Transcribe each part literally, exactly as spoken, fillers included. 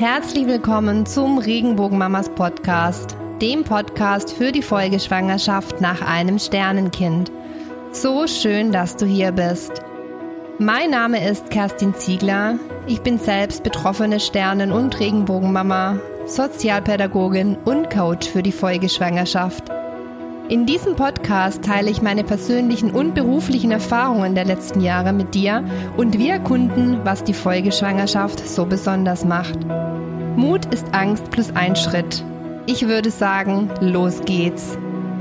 Herzlich willkommen zum Regenbogenmamas Podcast, dem Podcast für die Folgeschwangerschaft nach einem Sternenkind. So schön, dass du hier bist. Mein Name ist Kerstin Ziegler. Ich bin selbst betroffene Sternen- und Regenbogenmama, Sozialpädagogin und Coach für die Folgeschwangerschaft. In diesem Podcast teile ich meine persönlichen und beruflichen Erfahrungen der letzten Jahre mit dir und wir erkunden, was die Folgeschwangerschaft so besonders macht. Mut ist Angst plus ein Schritt. Ich würde sagen, los geht's.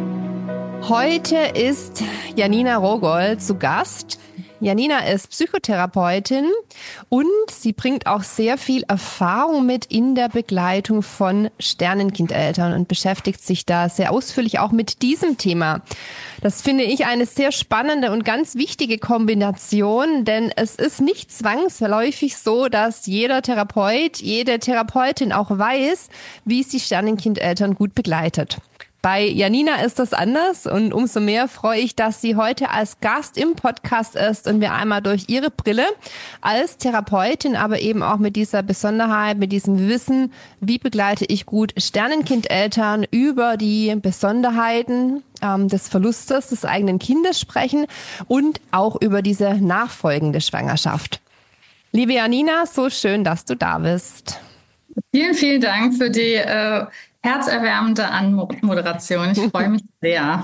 Heute ist Janina Rogoll zu Gast. Janina ist Psychotherapeutin und sie bringt auch sehr viel Erfahrung mit in der Begleitung von Sternenkindeltern und beschäftigt sich da sehr ausführlich auch mit diesem Thema. Das finde ich eine sehr spannende und ganz wichtige Kombination, denn es ist nicht zwangsläufig so, dass jeder Therapeut, jede Therapeutin auch weiß, wie sie Sternenkindeltern gut begleitet. Bei Janina ist das anders und umso mehr freue ich, dass sie heute als Gast im Podcast ist und wir einmal durch ihre Brille als Therapeutin, aber eben auch mit dieser Besonderheit, mit diesem Wissen, wie begleite ich gut Sternenkindeltern über die Besonderheiten ähm, des Verlustes des eigenen Kindes sprechen und auch über diese nachfolgende Schwangerschaft. Liebe Janina, so schön, dass du da bist. Vielen, vielen Dank für die äh, herzerwärmende Anmoderation. Ich freue mich sehr.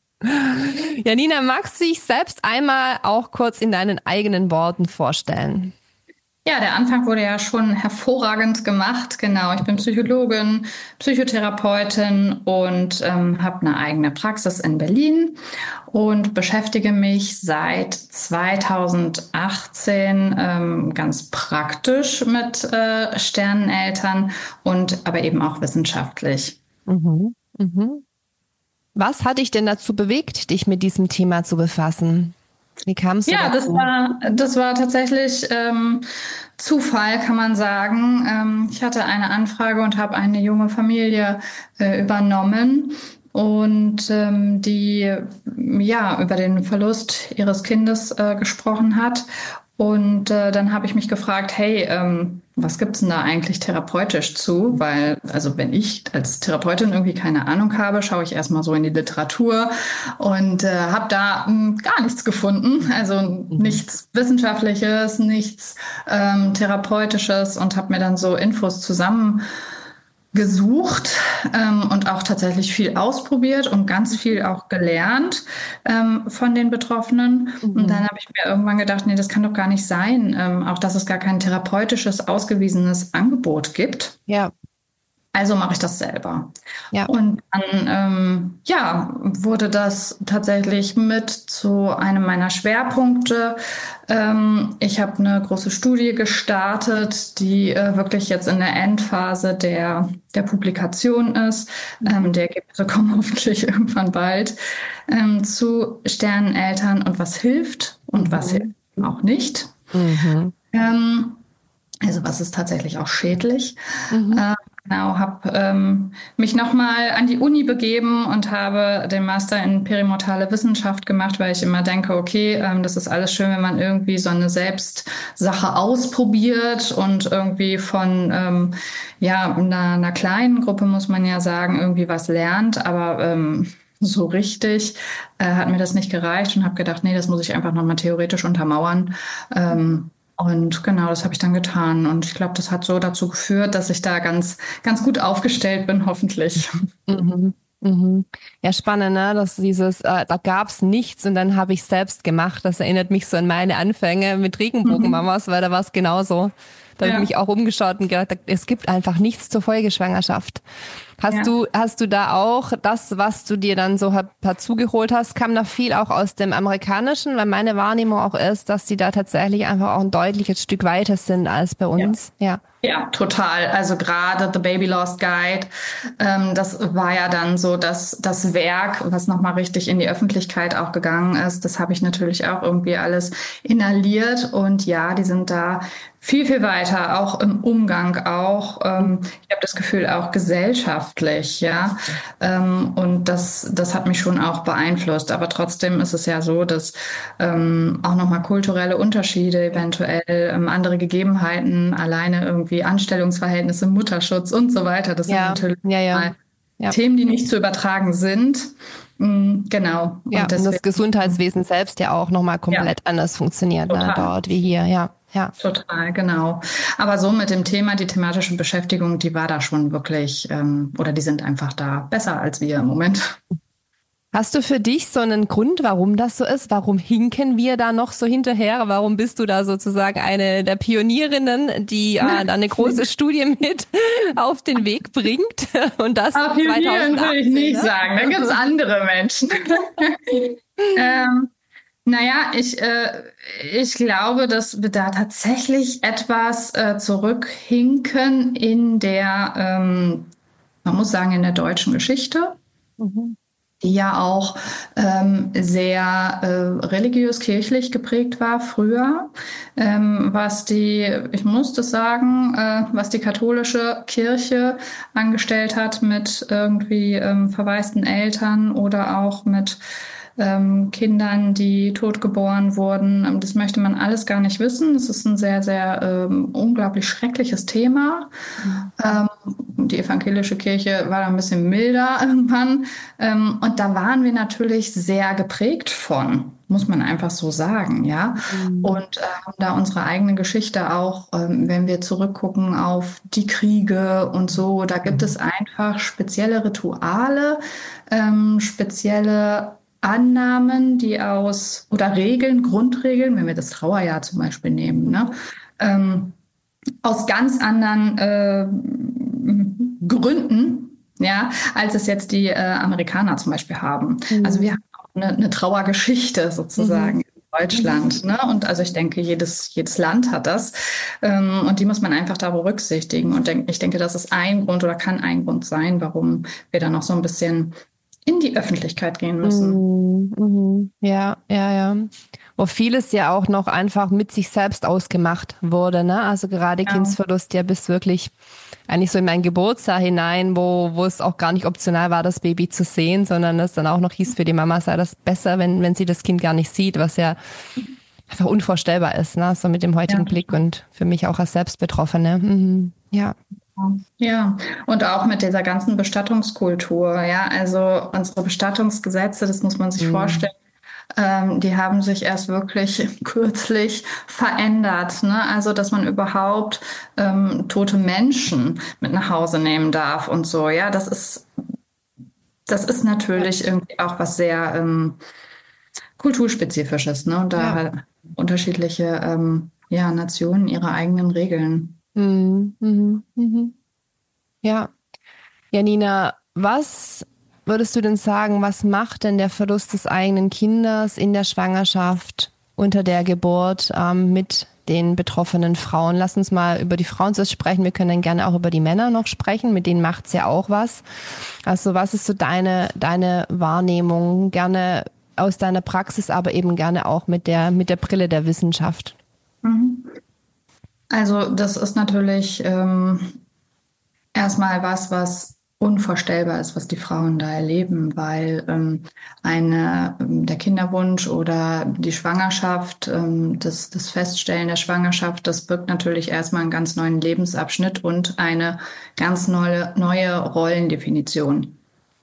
Janina, magst du dich selbst einmal auch kurz in deinen eigenen Worten vorstellen? Ja, der Anfang wurde ja schon hervorragend gemacht. Genau, ich bin Psychologin, Psychotherapeutin und ähm, habe eine eigene Praxis in Berlin und beschäftige mich seit zweitausendachtzehn ähm, ganz praktisch mit äh, Sterneneltern und aber eben auch wissenschaftlich. Mhm. Mhm. Was hat dich denn dazu bewegt, dich mit diesem Thema zu befassen? Wie kam es Ja, dazu? das war, das war tatsächlich ähm, Zufall, kann man sagen. Ähm, ich hatte eine Anfrage und habe eine junge Familie äh, übernommen und ähm, die ja über den Verlust ihres Kindes äh, gesprochen hat. Und äh, dann habe ich mich gefragt, hey, ähm, was gibt's denn da eigentlich therapeutisch zu? Weil, also wenn ich als Therapeutin irgendwie keine Ahnung habe, schaue ich erstmal so in die Literatur und äh, habe da mh, gar nichts gefunden. Also mhm. nichts Wissenschaftliches, nichts ähm, Therapeutisches und habe mir dann so Infos zusammen gesucht ähm, und auch tatsächlich viel ausprobiert und ganz viel auch gelernt ähm, von den Betroffenen. Mhm. Und dann habe ich mir irgendwann gedacht, nee, das kann doch gar nicht sein, ähm, auch dass es gar kein therapeutisches, ausgewiesenes Angebot gibt. Ja. Also mache ich das selber. Ja. Und dann ähm, ja, wurde das tatsächlich mit zu einem meiner Schwerpunkte. Ähm, ich habe eine große Studie gestartet, die äh, wirklich jetzt in der Endphase der, der Publikation ist. Ähm, die Ergebnisse kommen hoffentlich irgendwann bald ähm, zu Sterneneltern und was hilft und mhm. was hilft auch nicht. Mhm. Ähm, also was ist tatsächlich auch schädlich. Mhm. Äh, Genau, habe ähm, mich nochmal an die Uni begeben und habe den Master in perimortale Wissenschaft gemacht, weil ich immer denke, okay, ähm, das ist alles schön, wenn man irgendwie so eine Selbstsache ausprobiert und irgendwie von ähm, ja einer, einer kleinen Gruppe, muss man ja sagen, irgendwie was lernt, aber ähm, so richtig äh, hat mir das nicht gereicht und habe gedacht, nee, das muss ich einfach nochmal theoretisch untermauern. Ähm, Und genau, das habe ich dann getan. Und ich glaube, das hat so dazu geführt, dass ich da ganz, ganz gut aufgestellt bin, hoffentlich. Mhm. Mhm. Ja, spannend, ne? Dass dieses, äh, da gab's nichts und dann habe ich selbst gemacht. Das erinnert mich so an meine Anfänge mit Regenbogenmamas, mhm. weil da war es genauso. Da ja. habe ich mich auch umgeschaut und gedacht, es gibt einfach nichts zur Folgeschwangerschaft. Hast ja. du, hast du da auch das, was du dir dann so dazugeholt hast, kam noch viel auch aus dem Amerikanischen? Weil meine Wahrnehmung auch ist, dass die da tatsächlich einfach auch ein deutliches Stück weiter sind als bei uns. Ja. ja. Ja, total. Also gerade The Baby Lost Guide, ähm, das war ja dann so, dass das Werk, was nochmal richtig in die Öffentlichkeit auch gegangen ist, das habe ich natürlich auch irgendwie alles inhaliert. Und ja, die sind da viel, viel weiter, auch im Umgang, auch, ähm, ich habe das Gefühl, auch gesellschaftlich, ja. Ähm, und das, das hat mich schon auch beeinflusst. Aber trotzdem ist es ja so, dass ähm, auch nochmal kulturelle Unterschiede, eventuell ähm, andere Gegebenheiten, alleine irgendwie Anstellungsverhältnisse, Mutterschutz und so weiter, das sind Ja, natürlich ja, ja. mal Ja. Themen, die nicht zu übertragen sind. Mm, Genau. Ja, Und und das deswegen, Gesundheitswesen selbst ja auch nochmal ja, komplett anders funktioniert, ne, total. dort wie hier, ja, ja. Total, genau. Aber so mit dem Thema, die thematische Beschäftigung, die war da schon wirklich, ähm, oder die sind einfach da besser als wir im Moment. Hast du für dich so einen Grund, warum das so ist? Warum hinken wir da noch so hinterher? Warum bist du da sozusagen eine der Pionierinnen, die äh, da eine große Studie mit auf den Weg bringt? Und das Aber Pionieren würde ich zweitausendachtzehn, nicht ne? sagen. Da gibt es andere Menschen. ähm, naja, ich, äh, ich glaube, dass wir da tatsächlich etwas äh, zurückhinken in der, ähm, man muss sagen, in der deutschen Geschichte, Mhm. die ja auch ähm, sehr äh, religiös-kirchlich geprägt war früher, ähm, was die, ich muss das sagen, äh, was die katholische Kirche angestellt hat mit irgendwie ähm, verwaisten Eltern oder auch mit ähm, Kindern, die totgeboren wurden. Ähm, Das möchte man alles gar nicht wissen. Es ist ein sehr, sehr ähm, unglaublich schreckliches Thema. Ähm, die evangelische Kirche war da ein bisschen milder irgendwann. Ähm, und da waren wir natürlich sehr geprägt von, muss man einfach so sagen, ja. Mhm. Und äh, haben da unsere eigene Geschichte auch, ähm, wenn wir zurückgucken auf die Kriege und so, da gibt es einfach spezielle Rituale, ähm, spezielle Annahmen, die aus, oder Regeln, Grundregeln, wenn wir das Trauerjahr zum Beispiel nehmen, ne? Ähm, aus ganz anderen äh, Gründen, ja, als es jetzt die äh, Amerikaner zum Beispiel haben. Also wir Mhm. haben auch eine, eine Trauergeschichte sozusagen Mhm. in Deutschland, ne? Und also ich denke, jedes, jedes Land hat das. Ähm, und die muss man einfach da berücksichtigen. Und denk, ich denke, das ist ein Grund oder kann ein Grund sein, warum wir da noch so ein bisschen in die Öffentlichkeit gehen müssen. Mhm. Mhm. Ja, ja, ja. Wo vieles ja auch noch einfach mit sich selbst ausgemacht wurde, ne? Also gerade Ja, Kindsverlust ja bis wirklich eigentlich so in mein Geburtsjahr hinein, wo, wo es auch gar nicht optional war, das Baby zu sehen, sondern es dann auch noch hieß, für die Mama sei das besser, wenn, wenn sie das Kind gar nicht sieht, was ja einfach unvorstellbar ist, ne? So mit dem heutigen ja. Blick und für mich auch als Selbstbetroffene. Mhm. Ja. Ja, und auch mit dieser ganzen Bestattungskultur, ja, also unsere Bestattungsgesetze, das muss man sich Mhm. vorstellen, ähm, die haben sich erst wirklich kürzlich verändert, ne? Also, dass man überhaupt ähm, tote Menschen mit nach Hause nehmen darf und so, ja, das ist, das ist Ja. natürlich irgendwie auch was sehr ähm, kulturspezifisches, ne? Und da Ja. halt unterschiedliche ähm, ja, Nationen ihre eigenen Regeln. Mhm. Mhm. Mhm. Ja. Janina, was würdest du denn sagen, was macht denn der Verlust des eigenen Kindes in der Schwangerschaft, unter der Geburt ähm, mit den betroffenen Frauen? Lass uns mal über die Frauen zuerst sprechen. Wir können dann gerne auch über die Männer noch sprechen. Mit denen macht's ja auch was. Also was ist so deine, deine Wahrnehmung? Gerne aus deiner Praxis, aber eben gerne auch mit der, mit der Brille der Wissenschaft. Mhm. Also, das ist natürlich ähm, erstmal was, was unvorstellbar ist, was die Frauen da erleben, weil ähm, eine, ähm, der Kinderwunsch oder die Schwangerschaft, ähm, das, das Feststellen der Schwangerschaft, das birgt natürlich erstmal einen ganz neuen Lebensabschnitt und eine ganz neue, neue Rollendefinition.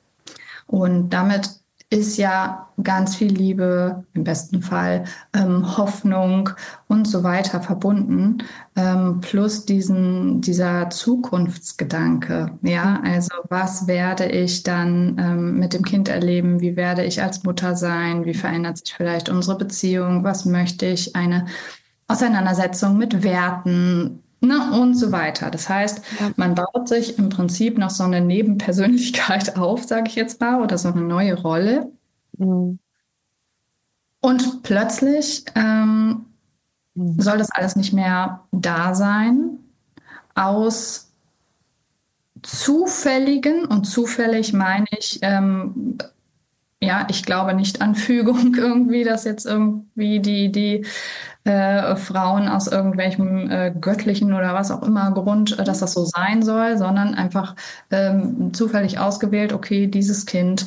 Und damit ist ja ganz viel Liebe, im besten Fall ähm, Hoffnung und so weiter verbunden, ähm, plus diesen, dieser Zukunftsgedanke. Ja, also was werde ich dann ähm, mit dem Kind erleben? Wie werde ich als Mutter sein? Wie verändert sich vielleicht unsere Beziehung? Was möchte ich? Eine Auseinandersetzung mit Werten, ne, und so weiter. Das heißt, Ja. man baut sich im Prinzip noch so eine Nebenpersönlichkeit auf, sage ich jetzt mal, oder so eine neue Rolle. Mhm. Und plötzlich ähm, Mhm. soll das alles nicht mehr da sein, aus zufälligen, und zufällig meine ich, ähm, ja, ich glaube nicht an Fügung irgendwie, dass jetzt irgendwie die, die äh, Frauen aus irgendwelchem äh, göttlichen oder was auch immer Grund, äh, dass das so sein soll, sondern einfach ähm, zufällig ausgewählt, okay, dieses Kind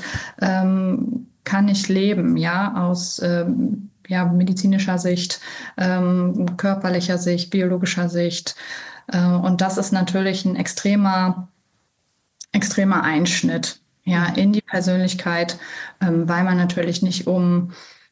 ähm, kann nicht leben, ja, aus ähm, ja, medizinischer Sicht, ähm, körperlicher Sicht, biologischer Sicht. Äh, und das ist natürlich ein extremer, extremer Einschnitt, ja, in die Persönlichkeit, ähm, weil man natürlich nicht um,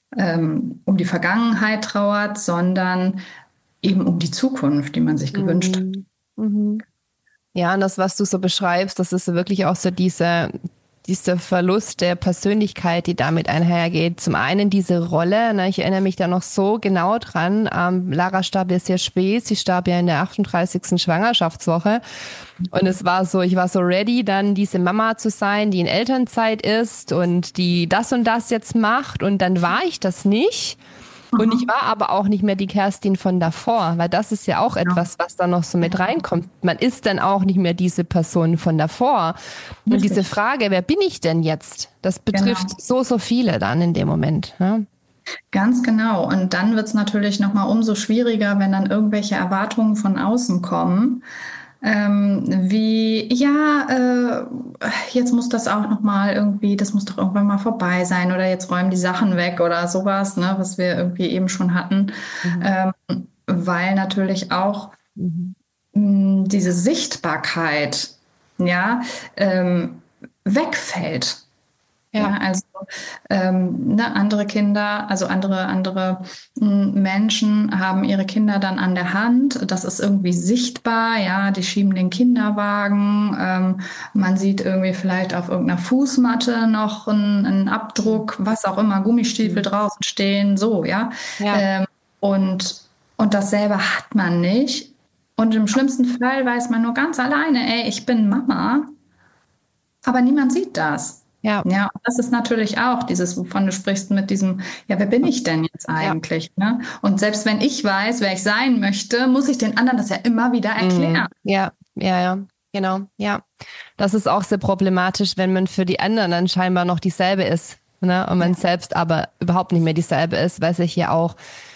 ähm, um die Vergangenheit trauert, sondern eben um die Zukunft, die man sich gewünscht hat. Mhm. Mhm. Ja, und das, was du so beschreibst, das ist so wirklich auch so diese, dieser Verlust der Persönlichkeit, die damit einhergeht. Zum einen diese Rolle, ne, ich erinnere mich da noch so genau dran, ähm, Lara starb ja sehr spät, sie starb ja in der achtunddreißigsten Schwangerschaftswoche und es war so, ich war so ready, dann diese Mama zu sein, die in Elternzeit ist und die das und das jetzt macht und dann war ich das nicht. Und ich war aber auch nicht mehr die Kerstin von davor, weil das ist ja auch etwas, was da noch so mit reinkommt. Man ist dann auch nicht mehr diese Person von davor. Und Richtig. diese Frage, wer bin ich denn jetzt? Das betrifft Genau. so, so viele dann in dem Moment. Ne? Ganz genau. Und dann wird es natürlich nochmal umso schwieriger, wenn dann irgendwelche Erwartungen von außen kommen. Ähm, wie, ja, äh, jetzt muss das auch nochmal irgendwie, das muss doch irgendwann mal vorbei sein oder jetzt räumen die Sachen weg oder sowas, ne, was wir irgendwie eben schon hatten. Mhm. Ähm, weil natürlich auch Mhm. mh, diese Sichtbarkeit, ja, ähm, wegfällt. Ja, Ja. also ähm, ne, andere Kinder, also andere, andere m, Menschen haben ihre Kinder dann an der Hand. Das ist irgendwie sichtbar, ja, die schieben den Kinderwagen. Ähm, man sieht irgendwie vielleicht auf irgendeiner Fußmatte noch einen, einen Abdruck, was auch immer, Gummistiefel draußen stehen, so, ja. Ja. Ähm, und, und das selber hat man nicht. Und im schlimmsten Fall weiß man nur ganz alleine, ey, ich bin Mama, aber niemand sieht das. Ja. Ja, und das ist natürlich auch dieses, wovon du sprichst, mit diesem, ja, wer bin ich denn jetzt eigentlich? Ne? Und selbst wenn ich weiß, wer ich sein möchte, muss ich den anderen das ja immer wieder erklären. Ja, ja, ja, genau, ja. Das ist auch sehr problematisch, wenn man für die anderen dann scheinbar noch dieselbe ist, ne? Und man selbst aber überhaupt nicht mehr dieselbe ist, weil sich ja auch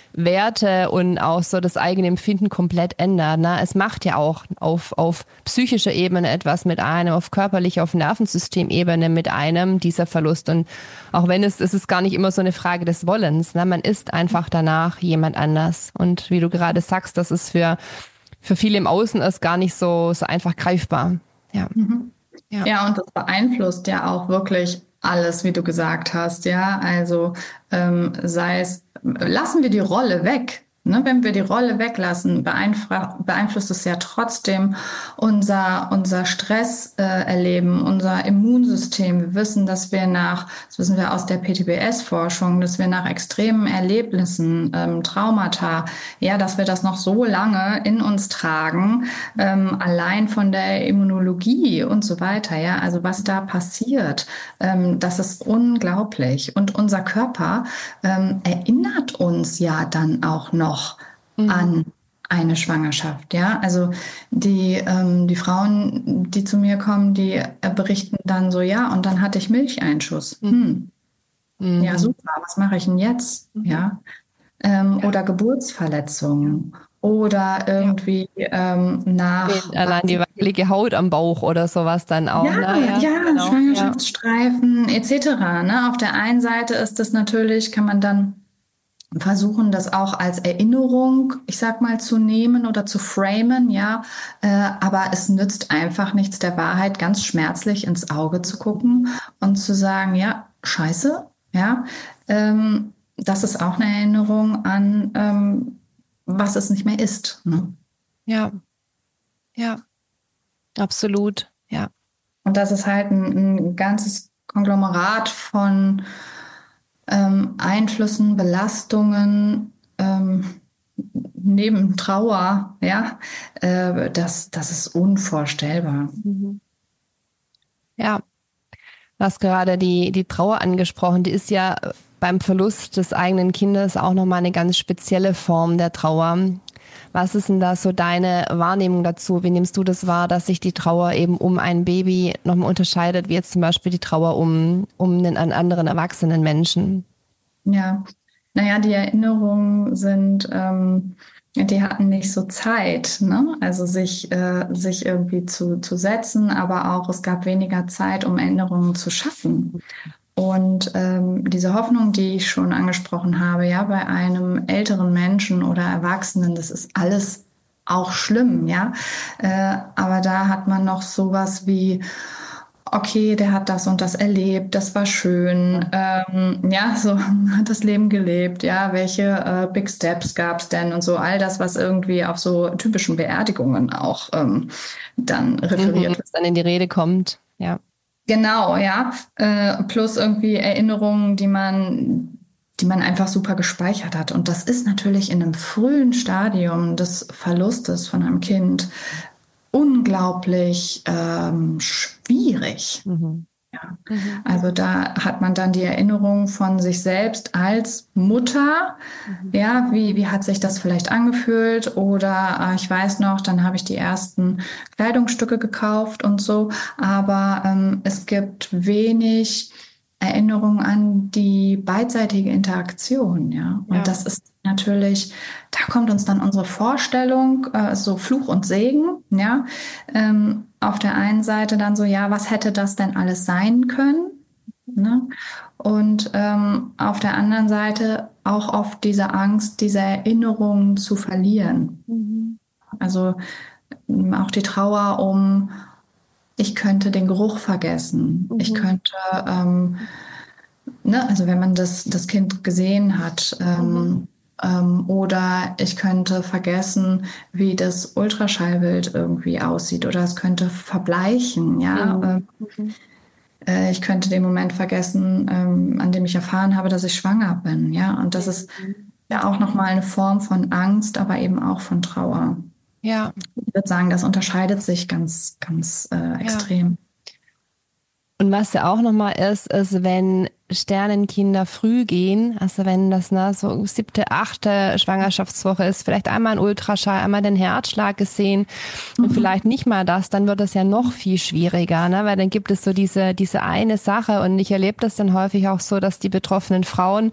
Werte und auch so das eigene Empfinden komplett ändert. Ne? Es macht ja auch auf, auf psychischer Ebene etwas mit einem, auf körperlicher, auf Nervensystemebene mit einem, dieser Verlust. Und auch wenn es, es ist gar nicht immer so eine Frage des Wollens. Ne? Man ist einfach danach jemand anders. Und wie du gerade sagst, das ist für, für viele im Außen ist gar nicht so, so einfach greifbar. Ja. Mhm. Ja. Ja, und das beeinflusst ja auch wirklich alles, wie du gesagt hast. Ja, also ähm, sei es, lassen wir die Rolle weg. Ne, wenn wir die Rolle weglassen, beeinflusst es ja trotzdem unser, unser Stresserleben, äh, unser Immunsystem. Wir wissen, dass wir nach, das wissen wir aus der P T B S-Forschung, dass wir nach extremen Erlebnissen, ähm, Traumata, ja, dass wir das noch so lange in uns tragen, ähm, allein von der Immunologie und so weiter. Ja, also was da passiert, ähm, das ist unglaublich. Und unser Körper ähm, erinnert uns ja dann auch noch Mhm. an eine Schwangerschaft, ja. Also die, ähm, die Frauen, die zu mir kommen, die äh, berichten dann so, ja, und dann hatte ich Milcheinschuss. Hm. Mhm. Ja, super, was mache ich denn jetzt? Mhm. Ja. Ähm, Ja. Oder Geburtsverletzungen. Oder irgendwie ähm, nach... Allein die wackelige Haut am Bauch oder sowas dann auch. Ja, ne? ja, ja, genau. Schwangerschaftsstreifen et cetera. Ne? Auf der einen Seite ist das natürlich, kann man dann versuchen, das auch als Erinnerung, ich sag mal, zu nehmen oder zu framen, ja. Äh, aber es nützt einfach nichts, der Wahrheit ganz schmerzlich ins Auge zu gucken und zu sagen, ja, scheiße, ja. Ähm, das ist auch eine Erinnerung an, ähm, was es nicht mehr ist. Ne? Ja, ja, absolut, ja. Und das ist halt ein, ein ganzes Konglomerat von Ähm, Einflüssen, Belastungen, ähm, neben Trauer, ja, äh, das, das ist unvorstellbar. Mhm. Ja, du hast gerade die, die Trauer angesprochen, die ist ja beim Verlust des eigenen Kindes auch nochmal eine ganz spezielle Form der Trauer. Was ist denn da so deine Wahrnehmung dazu? Wie nimmst du das wahr, dass sich die Trauer eben um ein Baby nochmal unterscheidet, wie jetzt zum Beispiel die Trauer um, um einen anderen erwachsenen Menschen? Ja, Naja, die Erinnerungen sind, ähm, die hatten nicht so Zeit, ne? Also sich, äh, sich irgendwie zu, zu setzen, aber auch es gab weniger Zeit, um Erinnerungen zu schaffen. Und ähm, diese Hoffnung, die ich schon angesprochen habe, ja, bei einem älteren Menschen oder Erwachsenen, das ist alles auch schlimm, ja. Äh, aber da hat man noch sowas wie, okay, der hat das und das erlebt, das war schön, ähm, ja, so hat das Leben gelebt, ja, welche äh, Big Steps gab es denn und so, all das, was irgendwie auf so typischen Beerdigungen auch ähm, dann referiert Mhm, wird. was dann in die Rede kommt. Ja. Genau, ja, äh, plus irgendwie Erinnerungen, die man, die man einfach super gespeichert hat. Und das ist natürlich in einem frühen Stadium des Verlustes von einem Kind unglaublich ähm, schwierig. Mhm. Ja. Mhm. Also da hat man dann die Erinnerung von sich selbst als Mutter. Mhm. Ja, wie, wie hat sich das vielleicht angefühlt? Oder äh, ich weiß noch, dann habe ich die ersten Kleidungsstücke gekauft und so. Aber ähm, es gibt wenig Erinnerung an die beidseitige Interaktion. Ja, und Ja. das ist natürlich, da kommt uns dann unsere Vorstellung, äh, so Fluch und Segen. Ja, ähm, auf der einen Seite dann so, ja, was hätte das denn alles sein können? Ne? Und ähm, auf der anderen Seite auch oft diese Angst, diese Erinnerungen zu verlieren. Mhm. Also ähm, auch die Trauer um, ich könnte den Geruch vergessen. Ich Mhm. könnte, ähm, ne, also wenn man das, das Kind gesehen hat, Mhm. ähm, ähm, oder ich könnte vergessen, wie das Ultraschallbild irgendwie aussieht, oder es könnte verbleichen, ja. Mhm. Ähm, Mhm. Äh, ich könnte den Moment vergessen, ähm, an dem ich erfahren habe, dass ich schwanger bin, ja. Und das ist Mhm. ja auch nochmal eine Form von Angst, aber eben auch von Trauer. Ja, Ich würde sagen, das unterscheidet sich ganz, ganz äh, ja. extrem. Und was ja auch nochmal ist, ist, wenn Sternenkinder früh gehen, also wenn das ne, so siebte, achte Schwangerschaftswoche ist, vielleicht einmal ein Ultraschall, einmal den Herzschlag gesehen und Mhm. vielleicht nicht mal das, dann wird es ja noch viel schwieriger, ne? Weil dann gibt es so diese, diese eine Sache und ich erlebe das dann häufig auch so, dass die betroffenen Frauen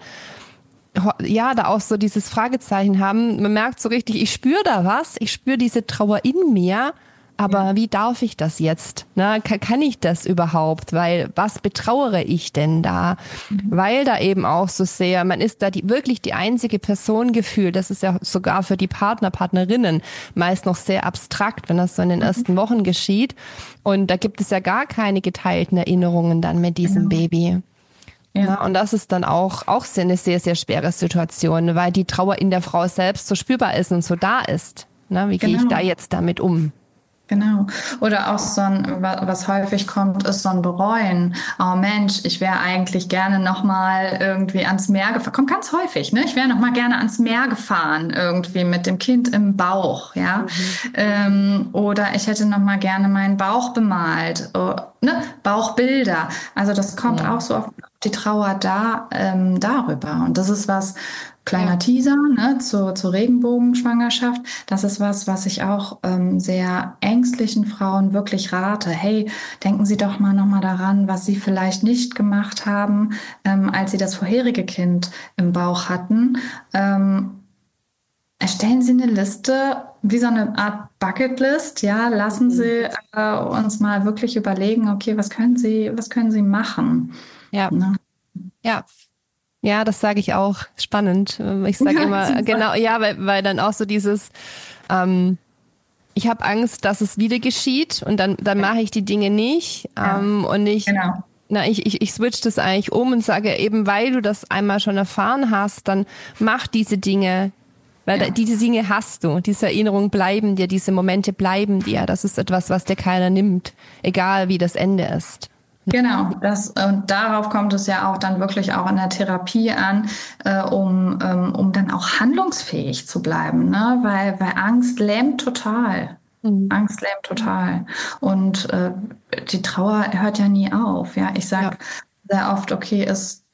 ja, da auch so dieses Fragezeichen haben. Man merkt so richtig, ich spüre da was, ich spüre diese Trauer in mir, Ja. aber wie darf ich das jetzt? Na, kann, kann ich das überhaupt? Weil was betrauere ich denn da? Mhm. Weil da eben auch so sehr, man ist da die, wirklich die einzige Person gefühlt, das ist ja sogar für die Partner, Partnerinnen meist noch sehr abstrakt, wenn das so in den Mhm. ersten Wochen geschieht. Und da gibt es ja gar keine geteilten Erinnerungen dann mit diesem Genau. Baby. Ja. Na, und das ist dann auch, auch sehr- eine sehr, sehr schwere Situation, weil die Trauer in der Frau selbst so spürbar ist und so da ist. Na, wie gehe ich da Genau. jetzt damit um? Genau. Oder auch so ein, wa- was häufig kommt, ist so ein Bereuen. Oh Mensch, ich wäre eigentlich gerne nochmal irgendwie ans Meer gefahren. Kommt ganz häufig, ne? Ich wäre nochmal gerne ans Meer gefahren, irgendwie mit dem Kind im Bauch, ja. Mhm. Ähm, oder ich hätte nochmal gerne meinen Bauch bemalt, oh, ne? Bauchbilder. Also das kommt auch Mhm. so auf die Trauer da, ähm, darüber. Und das ist was, Ja. kleiner Teaser, ne, zur, zur Regenbogenschwangerschaft. Das ist was, was ich auch ähm, sehr ängstlichen Frauen wirklich rate. Hey, denken Sie doch mal nochmal daran, was Sie vielleicht nicht gemacht haben, ähm, als Sie das vorherige Kind im Bauch hatten. Ähm, erstellen Sie eine Liste, wie so eine Art Bucketlist. Ja, lassen Mhm. Sie äh, uns mal wirklich überlegen, okay, was können Sie, was können Sie machen? Ja, Ne? ja. Ja, das sage ich auch. Spannend. Ich sage Ja, immer, super. genau, ja, weil, weil dann auch so dieses, ähm, ich habe Angst, dass es wieder geschieht und dann, dann mache ich die Dinge nicht. Ja, Ähm, und ich, genau. na, ich, ich, ich switch das eigentlich um und sage eben, weil du das einmal schon erfahren hast, dann mach diese Dinge. Weil da, Ja. diese Dinge hast du, diese Erinnerungen bleiben dir, diese Momente bleiben dir. Das ist etwas, was dir keiner nimmt, egal wie das Ende ist. Genau, das, und darauf kommt es ja auch dann wirklich auch in der Therapie an, äh, um, ähm, um dann auch handlungsfähig zu bleiben, ne? Weil, weil Angst lähmt total. Mhm. Angst lähmt total. Und äh, die Trauer hört ja nie auf. Ja, ich Ja. sag sehr oft, okay, es,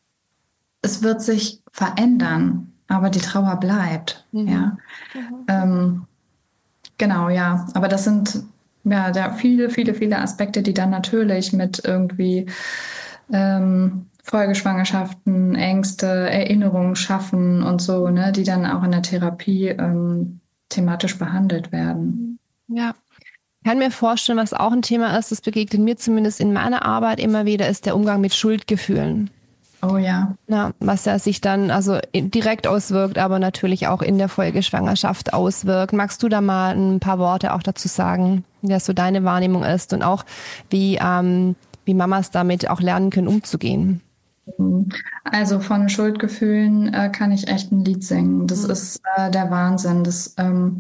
es wird sich verändern, aber die Trauer bleibt. Mhm. Ja, Mhm. ähm, genau, ja. Aber das sind ja da viele, viele, viele Aspekte, die dann natürlich mit irgendwie ähm, Folgeschwangerschaften, Ängste, Erinnerungen schaffen und so, ne, die dann auch in der Therapie ähm, thematisch behandelt werden. Ja. Ich kann mir vorstellen, was auch ein Thema ist, das begegnet mir zumindest in meiner Arbeit immer wieder, ist der Umgang mit Schuldgefühlen. Oh ja. Ja, was ja sich dann also direkt auswirkt, aber natürlich auch in der Folgeschwangerschaft auswirkt. Magst du da mal ein paar Worte auch dazu sagen, wie das so deine Wahrnehmung ist und auch wie, ähm, wie Mamas damit auch lernen können, umzugehen? Also von Schuldgefühlen äh, kann ich echt ein Lied singen. Das mhm. ist äh, der Wahnsinn. Das ähm,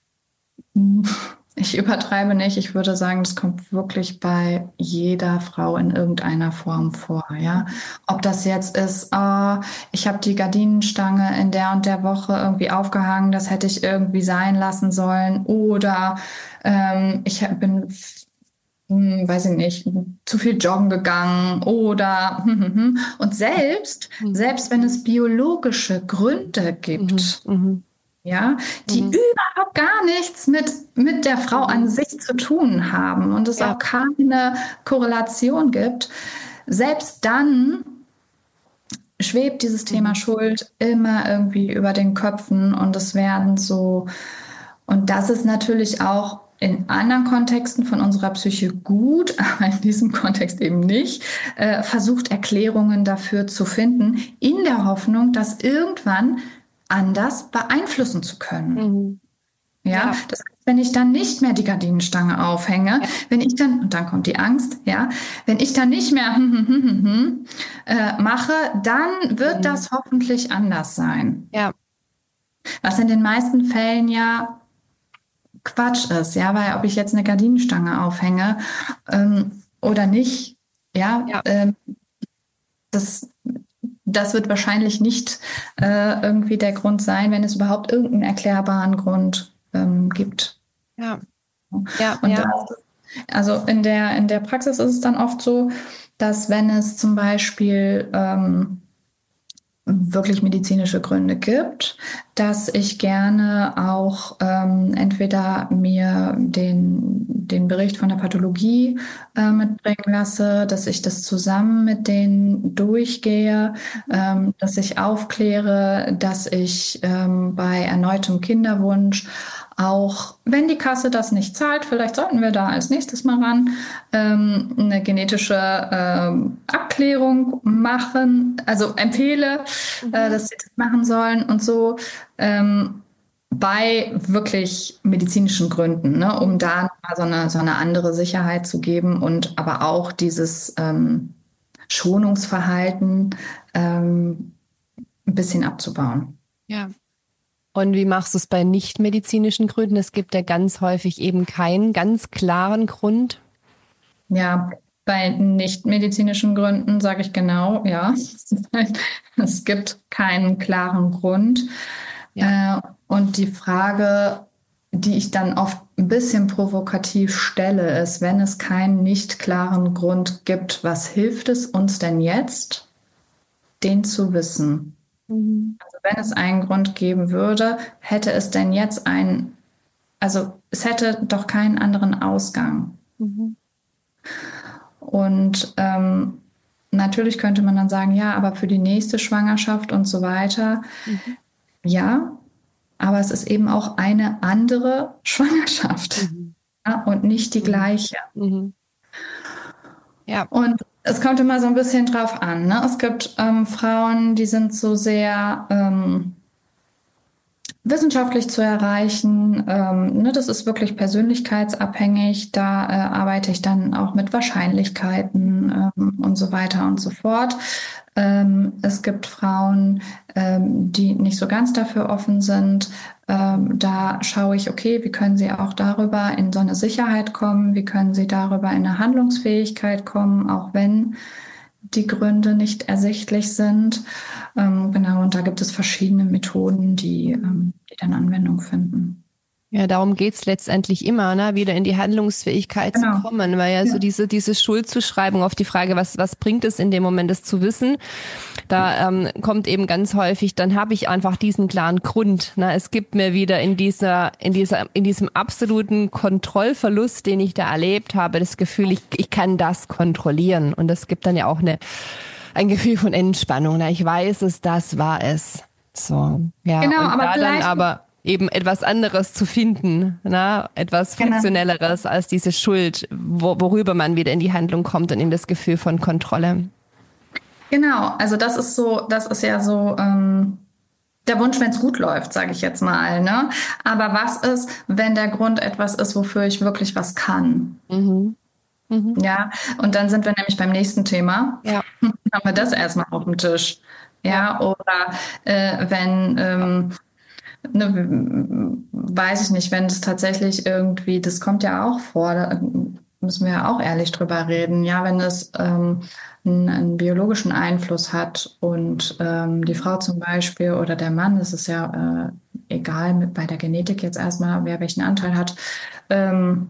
Ich übertreibe nicht. Ich würde sagen, das kommt wirklich bei jeder Frau in irgendeiner Form vor. Ja, ob das jetzt ist, oh, ich habe die Gardinenstange in der und der Woche irgendwie aufgehangen, das hätte ich irgendwie sein lassen sollen, oder ähm, ich bin, hm, weiß ich nicht, zu viel joggen gegangen, oder hm, hm, hm. Und selbst, mhm. selbst wenn es biologische Gründe gibt. Mhm. Mhm. Ja, die mhm. überhaupt gar nichts mit, mit der Frau mhm. an sich zu tun haben und es ja. auch keine Korrelation gibt. Selbst dann schwebt dieses Thema mhm. Schuld immer irgendwie über den Köpfen und es werden so, und das ist natürlich auch in anderen Kontexten von unserer Psyche gut, aber in diesem Kontext eben nicht, äh, versucht Erklärungen dafür zu finden, in der Hoffnung, dass irgendwann anders beeinflussen zu können. Mhm. Ja, ja, das heißt, wenn ich dann nicht mehr die Gardinenstange aufhänge, ja. wenn ich dann, und dann kommt die Angst, ja, wenn ich dann nicht mehr hm, hm, hm, hm, hm, äh, mache, dann wird mhm. das hoffentlich anders sein. Ja. Was in den meisten Fällen ja Quatsch ist, ja, weil ob ich jetzt eine Gardinenstange aufhänge ähm, oder nicht, ja, ja. Ähm, das Das wird wahrscheinlich nicht äh, irgendwie der Grund sein, wenn es überhaupt irgendeinen erklärbaren Grund ähm, gibt. Ja. ja, Und ja. Das, also in der, in der Praxis ist es dann oft so, dass wenn es zum Beispiel ähm, wirklich medizinische Gründe gibt, dass ich gerne auch ähm, entweder mir den, den Bericht von der Pathologie äh, mitbringen lasse, dass ich das zusammen mit denen durchgehe, ähm, dass ich aufkläre, dass ich ähm, bei erneutem Kinderwunsch auch, wenn die Kasse das nicht zahlt, vielleicht sollten wir da als nächstes mal ran, ähm, eine genetische ähm, Abklärung machen, also empfehle, mhm. äh, dass sie das machen sollen und so, ähm, bei wirklich medizinischen Gründen, ne, um da mal so eine, so eine andere Sicherheit zu geben und aber auch dieses ähm, Schonungsverhalten ähm, ein bisschen abzubauen. Ja. Und wie machst du es bei nichtmedizinischen Gründen? Es gibt ja ganz häufig eben keinen ganz klaren Grund. Ja, bei nichtmedizinischen Gründen sage ich genau, ja, es gibt keinen klaren Grund. Ja. Äh, und die Frage, die ich dann oft ein bisschen provokativ stelle, ist, wenn es keinen nicht klaren Grund gibt, was hilft es uns denn jetzt, den zu wissen? Mhm. Also wenn es einen Grund geben würde, hätte es denn jetzt einen, also es hätte doch keinen anderen Ausgang. Mhm. Und ähm, natürlich könnte man dann sagen, ja, aber für die nächste Schwangerschaft und so weiter, mhm. ja, aber es ist eben auch eine andere Schwangerschaft mhm. ja, und nicht die mhm. gleiche. Mhm. Ja. Und es kommt immer so ein bisschen drauf an. Ne? Es gibt ähm, Frauen, die sind so sehr ähm, wissenschaftlich zu erreichen. Ähm, ne? Das ist wirklich persönlichkeitsabhängig. Da äh, arbeite ich dann auch mit Wahrscheinlichkeiten ähm, und so weiter und so fort. Ähm, es gibt Frauen, ähm, die nicht so ganz dafür offen sind. Ähm, da schaue ich, okay, wie können sie auch darüber in so eine Sicherheit kommen? Wie können sie darüber in eine Handlungsfähigkeit kommen, auch wenn die Gründe nicht ersichtlich sind? Ähm, genau, und da gibt es verschiedene Methoden, die, ähm, die dann Anwendung finden. Ja, darum geht's letztendlich immer, ne? Wieder in die Handlungsfähigkeit genau. zu kommen, weil ja, ja so diese diese Schuldzuschreibung auf die Frage, was was bringt es in dem Moment, das zu wissen, da ähm, kommt eben ganz häufig, dann habe ich einfach diesen klaren Grund. Ne? Es gibt mir wieder in dieser in dieser in diesem absoluten Kontrollverlust, den ich da erlebt habe, das Gefühl, ich ich kann das kontrollieren, und das gibt dann ja auch eine ein Gefühl von Entspannung. Na, ich weiß es, das war es. So, ja. Genau, und aber da dann vielleicht aber eben etwas anderes zu finden, na, etwas genau. Funktionelleres als diese Schuld, wo, worüber man wieder in die Handlung kommt und in das Gefühl von Kontrolle. Genau, also das ist so, das ist ja so ähm, der Wunsch, wenn es gut läuft, sage ich jetzt mal. Ne? Aber was ist, wenn der Grund etwas ist, wofür ich wirklich was kann? Mhm. Mhm. Ja, und dann sind wir nämlich beim nächsten Thema. Ja. Haben wir das erstmal auf dem Tisch. Ja, Ja. oder äh, wenn, ähm, ne, weiß ich nicht, wenn es tatsächlich irgendwie, das kommt ja auch vor, da müssen wir ja auch ehrlich drüber reden. Ja, wenn es ähm, einen, einen biologischen Einfluss hat und ähm, die Frau zum Beispiel oder der Mann, es ist ja äh, egal mit, bei der Genetik jetzt erstmal, wer welchen Anteil hat, ähm,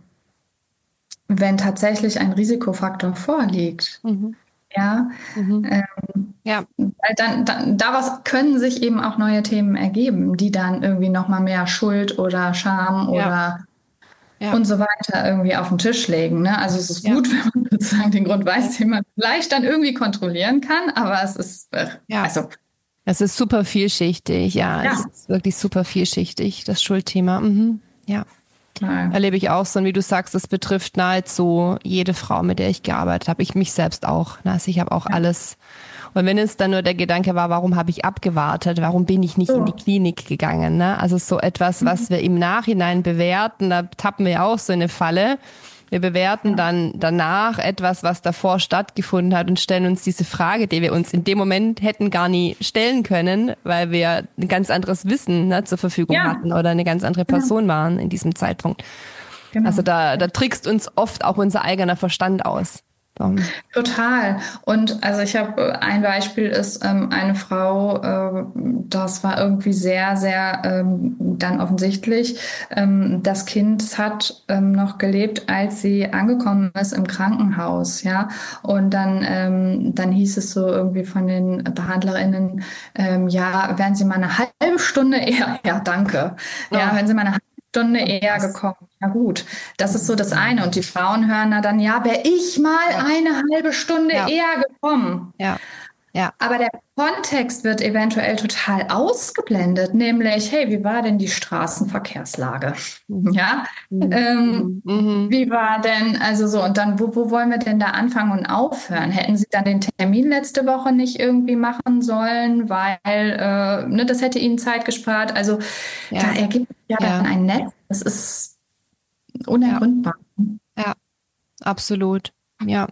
wenn tatsächlich ein Risikofaktor vorliegt, Mhm. ja, Mhm. ähm, Ja. weil dann, dann daraus können sich eben auch neue Themen ergeben, die dann irgendwie nochmal mehr Schuld oder Scham Ja. oder Ja. und so weiter irgendwie auf den Tisch legen. Ne? Also es ist Ja. gut, wenn man sozusagen den Grund weiß, Ja. den man vielleicht dann irgendwie kontrollieren kann, aber es ist, äh, Ja. also Es ist super vielschichtig, ja, ja. es ist wirklich super vielschichtig, das Schuldthema. Mhm. Ja. Nein. Erlebe ich auch so. Und wie du sagst, das betrifft nahezu jede Frau, mit der ich gearbeitet habe. Ich mich selbst auch. Also ich habe auch Ja. alles. Und wenn es dann nur der Gedanke war, warum habe ich abgewartet? Warum bin ich nicht So. in die Klinik gegangen? Ne? Also so etwas, was wir im Nachhinein bewerten, da tappen wir auch so in eine Falle. Wir bewerten Ja. dann danach etwas, was davor stattgefunden hat und stellen uns diese Frage, die wir uns in dem Moment hätten gar nie stellen können, weil wir ein ganz anderes Wissen, ne, zur Verfügung Ja. hatten oder eine ganz andere Person Genau. waren in diesem Zeitpunkt. Genau. Also da, da trickst uns oft auch unser eigener Verstand aus. So. Total. Und also ich habe ein Beispiel ist ähm, eine Frau, äh, das war irgendwie sehr, sehr ähm, dann offensichtlich. Ähm, das Kind hat ähm, noch gelebt, als sie angekommen ist im Krankenhaus, ja. Und dann, ähm, dann hieß es so irgendwie von den BehandlerInnen, ähm, ja, wären Sie mal eine halbe Stunde eher, ja, danke. Ja, Oh. wenn Sie mal eine halbe Stunde eher Was? gekommen. Ja gut, das ist so das eine. Und die Frauen hören da dann, ja, wäre ich mal Ja. eine halbe Stunde Ja. eher gekommen. Ja, ja, Aber der Kontext wird eventuell total ausgeblendet, nämlich, hey, wie war denn die Straßenverkehrslage? Ja, ähm, mhm. wie war denn, also so, und dann, wo, wo wollen wir denn da anfangen und aufhören? Hätten Sie dann den Termin letzte Woche nicht irgendwie machen sollen, weil äh, ne, das hätte Ihnen Zeit gespart? Also Ja. da ergibt sich ja Ja. dann ein Netz. Das ist unergründbar. Ja, absolut. Ja.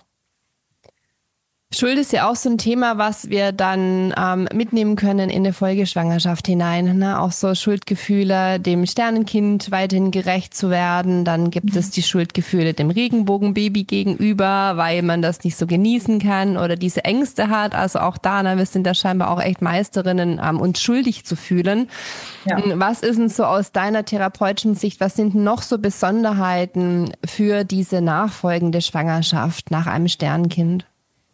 Schuld ist ja auch so ein Thema, was wir dann ähm, mitnehmen können in eine Folgeschwangerschaft hinein. Ne? Auch so Schuldgefühle, dem Sternenkind weiterhin gerecht zu werden. Dann gibt es die Schuldgefühle dem Regenbogenbaby gegenüber, weil man das nicht so genießen kann oder diese Ängste hat. Also auch da, ne, wir sind da scheinbar auch echt Meisterinnen, ähm, uns schuldig zu fühlen. Ja. Was ist denn so aus deiner therapeutischen Sicht, was sind noch so Besonderheiten für diese nachfolgende Schwangerschaft nach einem Sternenkind?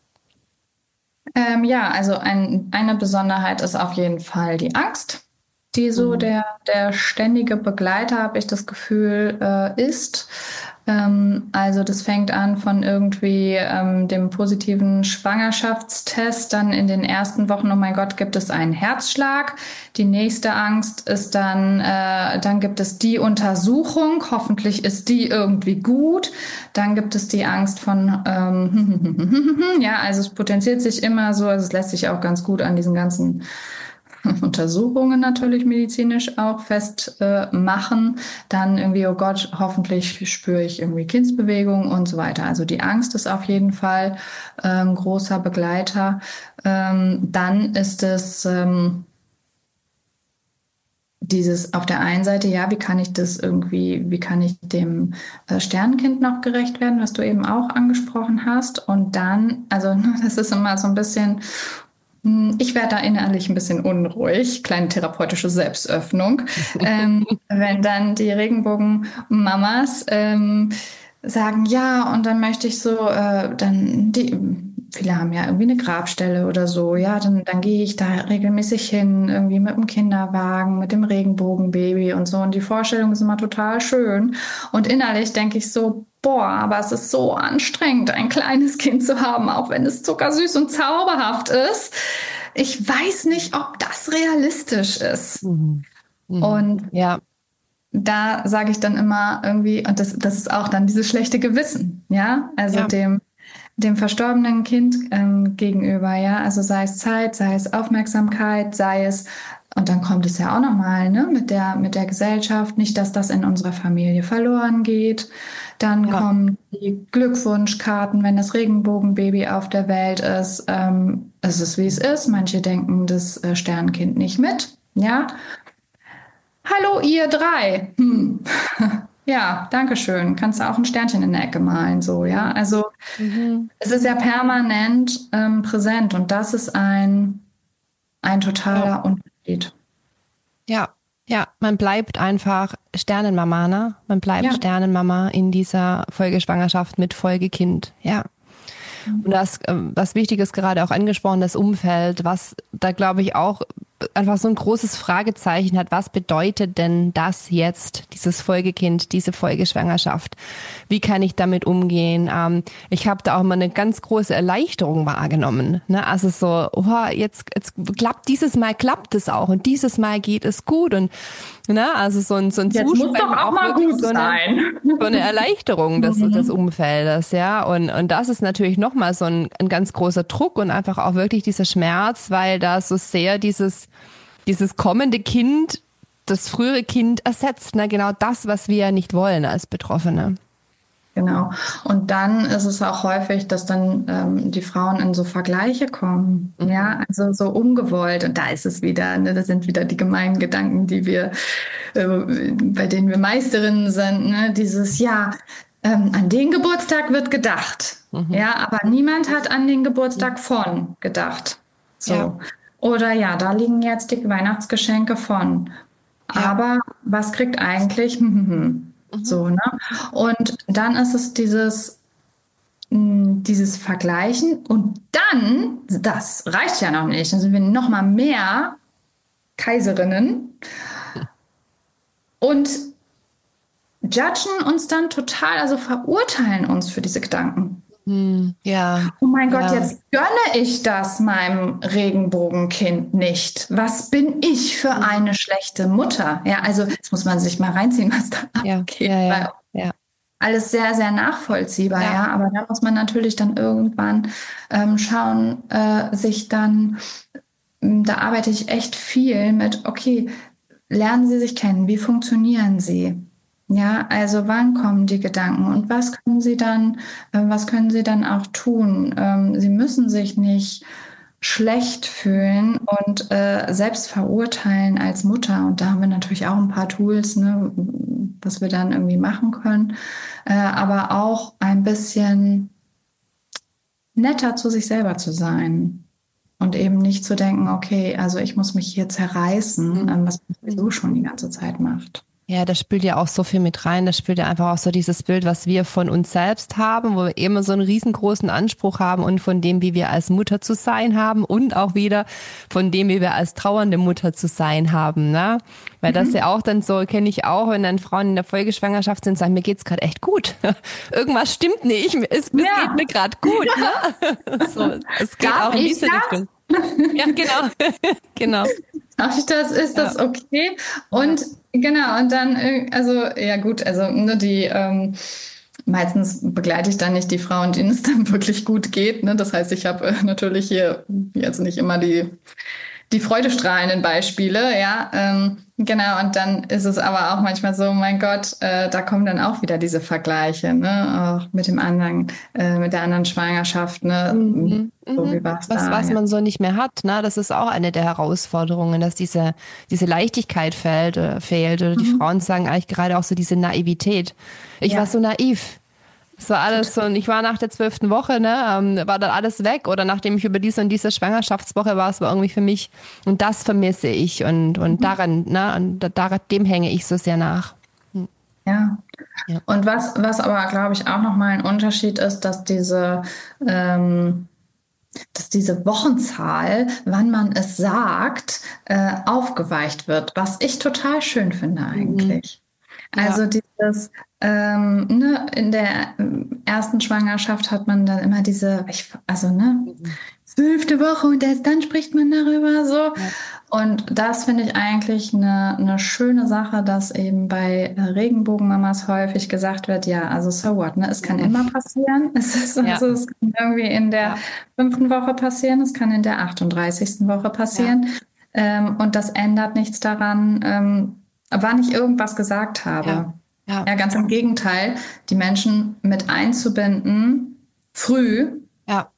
Ähm, ja, also ein, eine Besonderheit ist auf jeden Fall die Angst, die so Mhm. der, der ständige Begleiter, habe ich das Gefühl, äh, ist. Ähm, also das fängt an von irgendwie ähm, dem positiven Schwangerschaftstest, dann in den ersten Wochen, oh mein Gott, gibt es einen Herzschlag. Die nächste Angst ist dann, äh, dann gibt es die Untersuchung, hoffentlich ist die irgendwie gut. Dann gibt es die Angst von, ähm, ja, also es potenziert sich immer so, also es lässt sich auch ganz gut an diesen ganzen Untersuchungen natürlich medizinisch auch festmachen. Äh, Dann irgendwie, oh Gott, hoffentlich spüre ich irgendwie Kindsbewegung und so weiter. Also die Angst ist auf jeden Fall ähm, großer Begleiter. Ähm, dann ist es ähm, dieses auf der einen Seite, ja, wie kann ich das irgendwie, wie kann ich dem äh, Sternenkind noch gerecht werden, was du eben auch angesprochen hast. Und dann, also das ist immer so ein bisschen, ich werde da innerlich ein bisschen unruhig, kleine therapeutische Selbstöffnung, ähm, wenn dann die Regenbogen-Mamas ähm, sagen, ja, und dann möchte ich so, äh, dann die, viele haben ja irgendwie eine Grabstelle oder so, ja, dann, dann gehe ich da regelmäßig hin, irgendwie mit dem Kinderwagen, mit dem Regenbogenbaby und so. Und die Vorstellung ist immer total schön. Und innerlich denke ich so, boah, aber es ist so anstrengend, ein kleines Kind zu haben, auch wenn es zuckersüß und zauberhaft ist. Ich weiß nicht, ob das realistisch ist. Mhm. Mhm. Und ja. da sage ich dann immer irgendwie, und das, das ist auch dann dieses schlechte Gewissen, ja, also Ja. dem, dem verstorbenen Kind ähm, gegenüber, ja, also sei es Zeit, sei es Aufmerksamkeit, sei es, und dann kommt es ja auch nochmal, ne, mit der, mit der Gesellschaft, nicht, dass das in unserer Familie verloren geht. Dann Ja. kommen die Glückwunschkarten, wenn das Regenbogenbaby auf der Welt ist. Ähm, es ist, wie es ist. Manche denken das äh, Sternkind nicht mit, ja. Hallo, ihr drei. Hm. Ja, danke schön. Kannst du auch ein Sternchen in der Ecke malen, so, ja? Also, Mhm. es ist ja permanent ähm, präsent und das ist ein, ein totaler Ja. Unterschied. Ja, ja, man bleibt einfach Sternenmama, ne? Man bleibt Ja. Sternenmama in dieser Folgeschwangerschaft mit Folgekind, ja. Und das, ähm, was Wichtiges gerade auch angesprochen, das Umfeld, was da glaube ich auch einfach so ein großes Fragezeichen hat. Was bedeutet denn das jetzt, dieses Folgekind, diese Folgeschwangerschaft? Wie kann ich damit umgehen? Ähm, ich habe da auch mal eine ganz große Erleichterung wahrgenommen. Ne? Also so, oh, jetzt, jetzt klappt dieses Mal klappt es auch und dieses Mal geht es gut und ne, also so ein so ein Jetzt muss Zuspruch, doch auch mal wirklich gut so eine, sein. so eine Erleichterung des, Mhm. des Umfeldes, ja. Und, und das ist natürlich nochmal so ein, ein ganz großer Druck und einfach auch wirklich dieser Schmerz, weil da so sehr dieses, dieses kommende Kind, das frühere Kind ersetzt, ne? Genau das, was wir nicht wollen als Betroffene. Genau. Und dann ist es auch häufig, dass dann ähm, die Frauen in so Vergleiche kommen. Mhm. Ja, also so ungewollt. Und da ist es wieder, ne, das sind wieder die gemeinen Gedanken, die wir, äh, bei denen wir Meisterinnen sind. Ne? Dieses, ja, ähm, an den Geburtstag wird gedacht. Mhm. Ja, aber niemand hat an den Geburtstag von gedacht. So. Ja. Oder ja, da liegen jetzt die Weihnachtsgeschenke von. Ja. Aber was kriegt eigentlich? So, ne? Und dann ist es dieses, mh, dieses Vergleichen und dann, das reicht ja noch nicht, dann sind wir noch mal mehr Kaiserinnen und judgen uns dann total, also verurteilen uns für diese Gedanken. Hm, ja. Oh mein Gott, Ja. jetzt gönne ich das meinem Regenbogenkind nicht. Was bin ich für eine schlechte Mutter? Ja, also das muss man sich mal reinziehen, was da Ja. abgeht. Ja, ja, weil ja. Alles sehr, sehr nachvollziehbar, Ja. ja. Aber da muss man natürlich dann irgendwann ähm, schauen, äh, sich dann, ähm, da arbeite ich echt viel mit, okay, lernen Sie sich kennen, wie funktionieren Sie? Ja, also wann kommen die Gedanken und was können Sie dann, äh, was können Sie dann auch tun? Ähm, Sie müssen sich nicht schlecht fühlen und äh, selbst verurteilen als Mutter. Und da haben wir natürlich auch ein paar Tools, ne, was wir dann irgendwie machen können. Äh, aber auch ein bisschen netter zu sich selber zu sein. Und eben nicht zu denken, okay, also ich muss mich hier zerreißen, ähm, was man sowieso schon die ganze Zeit macht. Ja, das spielt ja auch so viel mit rein. Das spielt ja einfach auch so dieses Bild, was wir von uns selbst haben, wo wir immer so einen riesengroßen Anspruch haben und von dem, wie wir als Mutter zu sein haben und auch wieder von dem, wie wir als trauernde Mutter zu sein haben, ne? Weil das ja auch dann so, kenne ich auch, wenn dann Frauen in der Folgeschwangerschaft sind und sagen, mir geht's gerade echt gut. Irgendwas stimmt nicht, es, es Ja. geht mir gerade gut, ne? So, es geht Darf auch in ich diese das? Richtung. Ja, genau. Genau. Darf ich das? Ist das Ja. okay? Und genau, und dann, äh, also, ja gut, also ne, die ähm, meistens begleite ich dann nicht die Frauen, denen es dann wirklich gut geht. Ne? Das heißt, ich habe äh, natürlich hier jetzt nicht immer die, die freudestrahlenden Beispiele, ja. Ähm, genau, und dann ist es aber auch manchmal so, mein Gott, äh, da kommen dann auch wieder diese Vergleiche, ne? Auch mit dem anderen, äh, mit der anderen Schwangerschaft, ne? Mhm. So wie war's Was, da, was ja. man so nicht mehr hat, ne? Das ist auch eine der Herausforderungen, dass diese, diese Leichtigkeit fehlt oder, fehlt oder die Frauen sagen eigentlich gerade auch so diese Naivität. Ich Ja. war so naiv. Es war alles so, und ich war nach der zwölften Woche, ne, ähm, war dann alles weg oder nachdem ich über diese und diese Schwangerschaftswoche war, es war irgendwie für mich und das vermisse ich und, und daran, ne, und da, da, dem hänge ich so sehr nach. Ja. Ja. Und was, was aber, glaube ich, auch nochmal ein Unterschied ist, dass diese, ähm, dass diese Wochenzahl, wann man es sagt, äh, aufgeweicht wird, was ich total schön finde eigentlich. Also Ja. dieses, ähm, ne, in der ähm, ersten Schwangerschaft hat man dann immer diese, ich, also ne, Mhm. zwölfte Woche und erst dann spricht man darüber so. Ja. Und das finde ich eigentlich eine, eine schöne Sache, dass eben bei äh, Regenbogenmamas häufig gesagt wird, ja, also so what, ne? Es kann Mhm. immer passieren. Es ist, Ja. also es kann irgendwie in der Ja. fünften Woche passieren, es kann in der achtunddreißigsten Woche Ja. passieren. Ähm, und das ändert nichts daran, ähm, wann ich irgendwas gesagt Ja. habe. Ja. Ja, ganz im Gegenteil, die Menschen mit einzubinden, früh, Ja.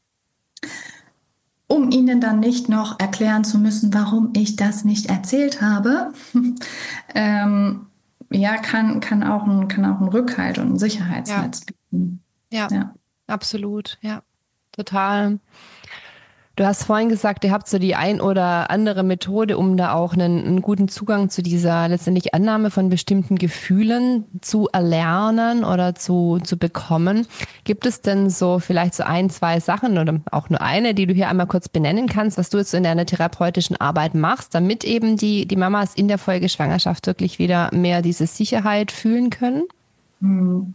um ihnen dann nicht noch erklären zu müssen, warum ich das nicht erzählt habe, ähm, ja, kann, kann auch ein, kann auch ein Rückhalt und ein Sicherheitsnetz bieten. Ja. Ja. Absolut. Ja. Total. Du hast vorhin gesagt, ihr habt so die ein oder andere Methode, um da auch einen, einen guten Zugang zu dieser letztendlich Annahme von bestimmten Gefühlen zu erlernen oder zu, zu bekommen. Gibt es denn so vielleicht so ein, zwei Sachen oder auch nur eine, die du hier einmal kurz benennen kannst, was du jetzt so in deiner therapeutischen Arbeit machst, damit eben die, die Mamas in der Folgeschwangerschaft wirklich wieder mehr diese Sicherheit fühlen können? Hm.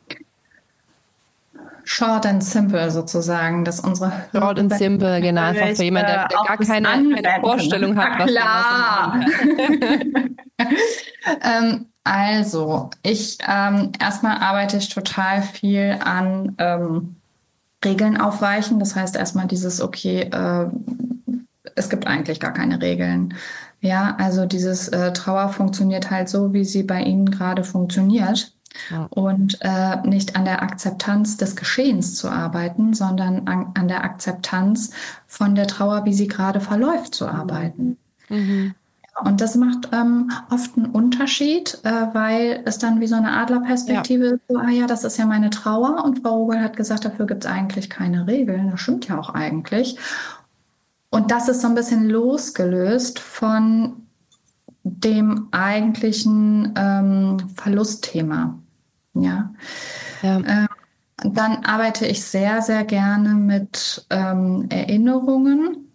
Short and simple sozusagen, dass unsere Short and simple, genau, einfach für jemanden, der, der gar keine, keine Vorstellung hat, was klar. man ähm, also, ich ähm, erstmal arbeite ich total viel an ähm, Regeln aufweichen. Das heißt erstmal dieses, okay, äh, es gibt eigentlich gar keine Regeln. Ja, also dieses äh, Trauer funktioniert halt so, wie sie bei Ihnen gerade funktioniert. Ja. Und äh, nicht an der Akzeptanz des Geschehens zu arbeiten, sondern an, an der Akzeptanz von der Trauer, wie sie gerade verläuft, zu arbeiten. Mhm. Und das macht ähm, oft einen Unterschied, äh, weil es dann wie so eine Adlerperspektive ist, so, ah ja, das ist ja meine Trauer. Und Frau Rogel hat gesagt, dafür gibt es eigentlich keine Regeln. Das stimmt ja auch eigentlich. Und das ist so ein bisschen losgelöst von dem eigentlichen ähm, Verlustthema. Ja. Ja. Ähm, dann arbeite ich sehr, sehr gerne mit ähm, Erinnerungen.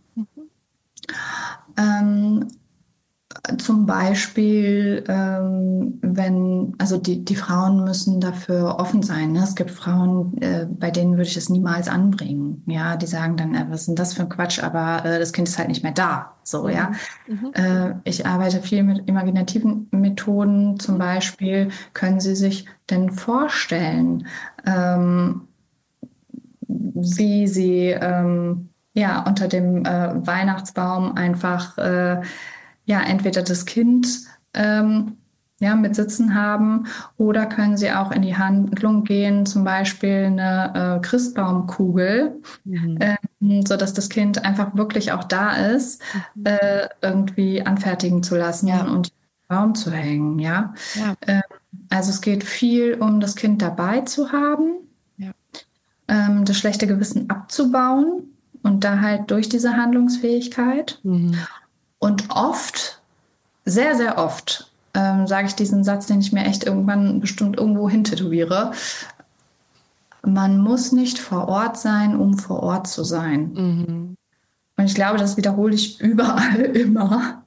Ähm, zum Beispiel, ähm, wenn, also die, die Frauen müssen dafür offen sein. Ne? Es gibt Frauen, äh, bei denen würde ich es niemals anbringen. Ja, die sagen dann, äh, was ist denn das für ein Quatsch, aber äh, das Kind ist halt nicht mehr da. So, Mhm. ja. Mhm. Äh, ich arbeite viel mit imaginativen Methoden. Zum Beispiel, können Sie sich denn vorstellen, ähm, wie Sie ähm, ja unter dem äh, Weihnachtsbaum einfach äh, ja entweder das Kind ähm, ja mit sitzen haben oder können Sie auch in die Handlung gehen, zum Beispiel eine äh, Christbaumkugel, Mhm. ähm, so dass das Kind einfach wirklich auch da ist, Mhm. äh, irgendwie anfertigen zu lassen Ja. und im Baum zu hängen, ja. Ja. Ähm, also es geht viel um das Kind dabei zu haben, Ja. ähm, das schlechte Gewissen abzubauen und da halt durch diese Handlungsfähigkeit. Mhm. Und oft, sehr, sehr oft, ähm, sage ich diesen Satz, den ich mir echt irgendwann bestimmt irgendwo hintätowiere. Man muss nicht vor Ort sein, um vor Ort zu sein. Mhm. Und ich glaube, das wiederhole ich überall immer,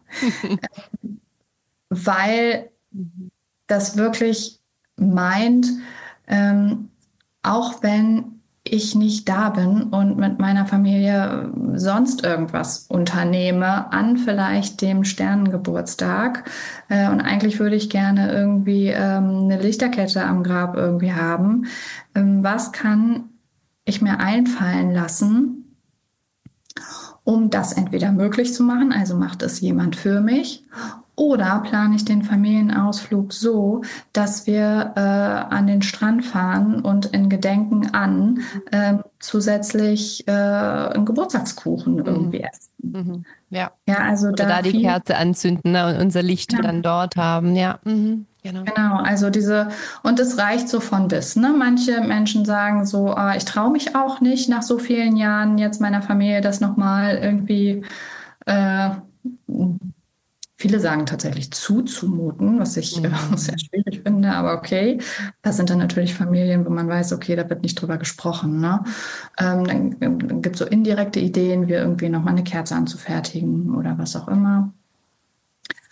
weil Mhm. das wirklich meint, ähm, auch wenn ich nicht da bin und mit meiner Familie sonst irgendwas unternehme, an vielleicht dem Sternengeburtstag. Äh, und eigentlich würde ich gerne irgendwie ähm, eine Lichterkette am Grab irgendwie haben. Ähm, was kann ich mir einfallen lassen, um das entweder möglich zu machen, also macht es jemand für mich, oder plane ich den Familienausflug so, dass wir äh, an den Strand fahren und in Gedenken an äh, zusätzlich äh, einen Geburtstagskuchen Mhm. irgendwie essen. Mhm. Ja. Ja, also Oder da da die viel, Kerze anzünden, ne, und unser Licht ja, dann dort haben. Ja. Mhm. Genau. genau, also diese, und es reicht so von bis. Ne? Manche Menschen sagen so, ah, ich traue mich auch nicht nach so vielen Jahren jetzt meiner Familie das nochmal irgendwie äh, viele sagen tatsächlich zuzumuten, was ich äh, sehr Mhm. schwierig finde, aber okay. Das sind dann natürlich Familien, wo man weiß, okay, da wird nicht drüber gesprochen. Ne? Ähm, dann dann gibt es so indirekte Ideen, wie irgendwie nochmal eine Kerze anzufertigen oder was auch immer.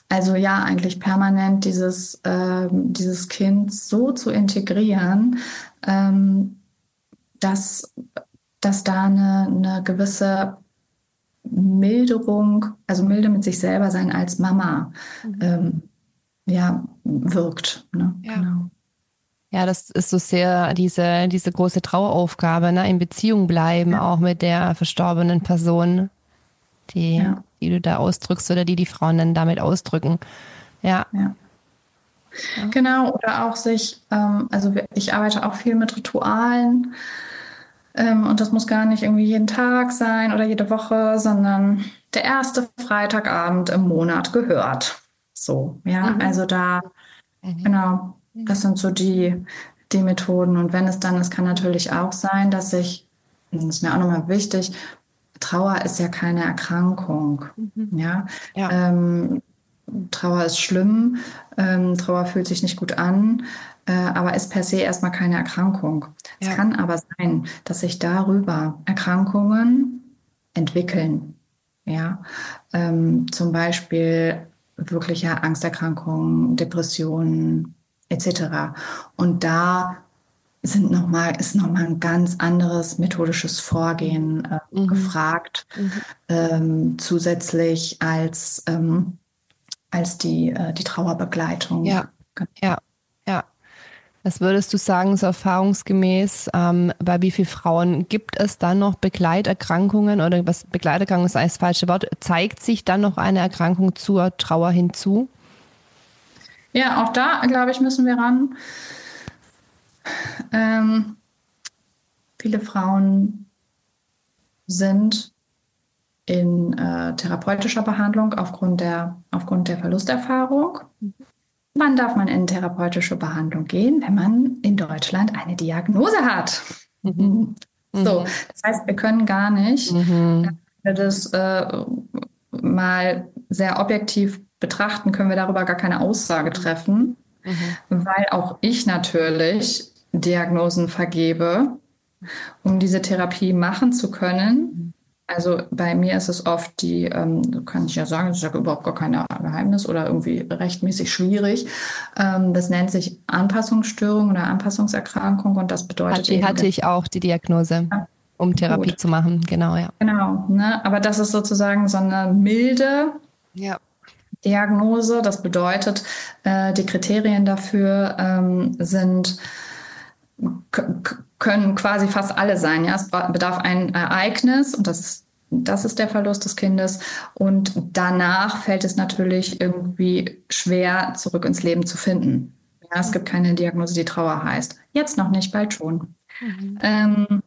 Also ja, eigentlich permanent dieses, ähm, dieses Kind so zu integrieren, ähm, dass, dass da eine, eine gewisse Milderung, also milde mit sich selber sein als Mama, Mhm. ähm, ja, wirkt. Ne? Ja. Genau. Ja, das ist so sehr diese, diese große Traueraufgabe, ne? In Beziehung bleiben, Ja, auch mit der verstorbenen Person, die, ja, die du da ausdrückst oder die die Frauen dann damit ausdrücken. Ja. ja. Ja. Genau, oder auch sich, ähm, also wir- ich arbeite auch viel mit Ritualen, ähm, und das muss gar nicht irgendwie jeden Tag sein oder jede Woche, sondern der erste Freitagabend im Monat gehört. So, ja, Mhm. also da, Mhm. genau, das Mhm. sind so die, die Methoden. Und wenn es dann, es kann natürlich auch sein, dass ich, das ist mir auch nochmal wichtig, Trauer ist ja keine Erkrankung. Mhm. Ja, Ja, ähm, Trauer ist schlimm, ähm, Trauer fühlt sich nicht gut an, äh, aber ist per se erstmal keine Erkrankung. Es ja. kann aber sein, dass sich darüber Erkrankungen entwickeln. Ja, ähm, zum Beispiel wirkliche Angsterkrankungen, Depressionen et cetera. Und da sind noch mal, ist nochmal ein ganz anderes methodisches Mhm. Vorgehen äh, Mhm. gefragt, Mhm. ähm, zusätzlich als, ähm, als die, äh, die Trauerbegleitung. Ja, ja, ja. Was würdest du sagen, so erfahrungsgemäß, ähm, bei wie vielen Frauen gibt es dann noch Begleiterkrankungen oder was Begleiterkrankung ist eigentlich das falsche Wort? Zeigt sich dann noch eine Erkrankung zur Trauer hinzu? Ja, auch da, glaube ich, müssen wir ran. Ähm, viele Frauen sind in äh, therapeutischer Behandlung aufgrund der, aufgrund der Verlusterfahrung. Wann darf man in therapeutische Behandlung gehen, wenn man in Deutschland eine Diagnose hat? Mhm. So, Mhm. das heißt, wir können gar nicht Mhm. äh, das äh, mal sehr objektiv betrachten, können wir darüber gar keine Aussage treffen, Mhm. weil auch ich natürlich Diagnosen vergebe, um diese Therapie machen zu können. Also bei mir ist es oft die, ähm, kann ich ja sagen, das ist ja überhaupt gar kein Geheimnis oder irgendwie rechtmäßig schwierig. Ähm, das nennt sich Anpassungsstörung oder Anpassungserkrankung und das Hat, bedeutet die eben, hatte ich auch, die Diagnose, ja, um Therapie gut, zu machen. Genau, ja. genau, ne? Aber das ist sozusagen so eine milde Ja. Diagnose. Das bedeutet, äh, die Kriterien dafür ähm, sind können quasi fast alle sein. Ja, es bedarf ein Ereignis und das ist, das ist der Verlust des Kindes. Und danach fällt es natürlich irgendwie schwer, zurück ins Leben zu finden. Ja, es gibt keine Diagnose, die Trauer heißt. Jetzt noch nicht, bald schon. Mhm. Ähm,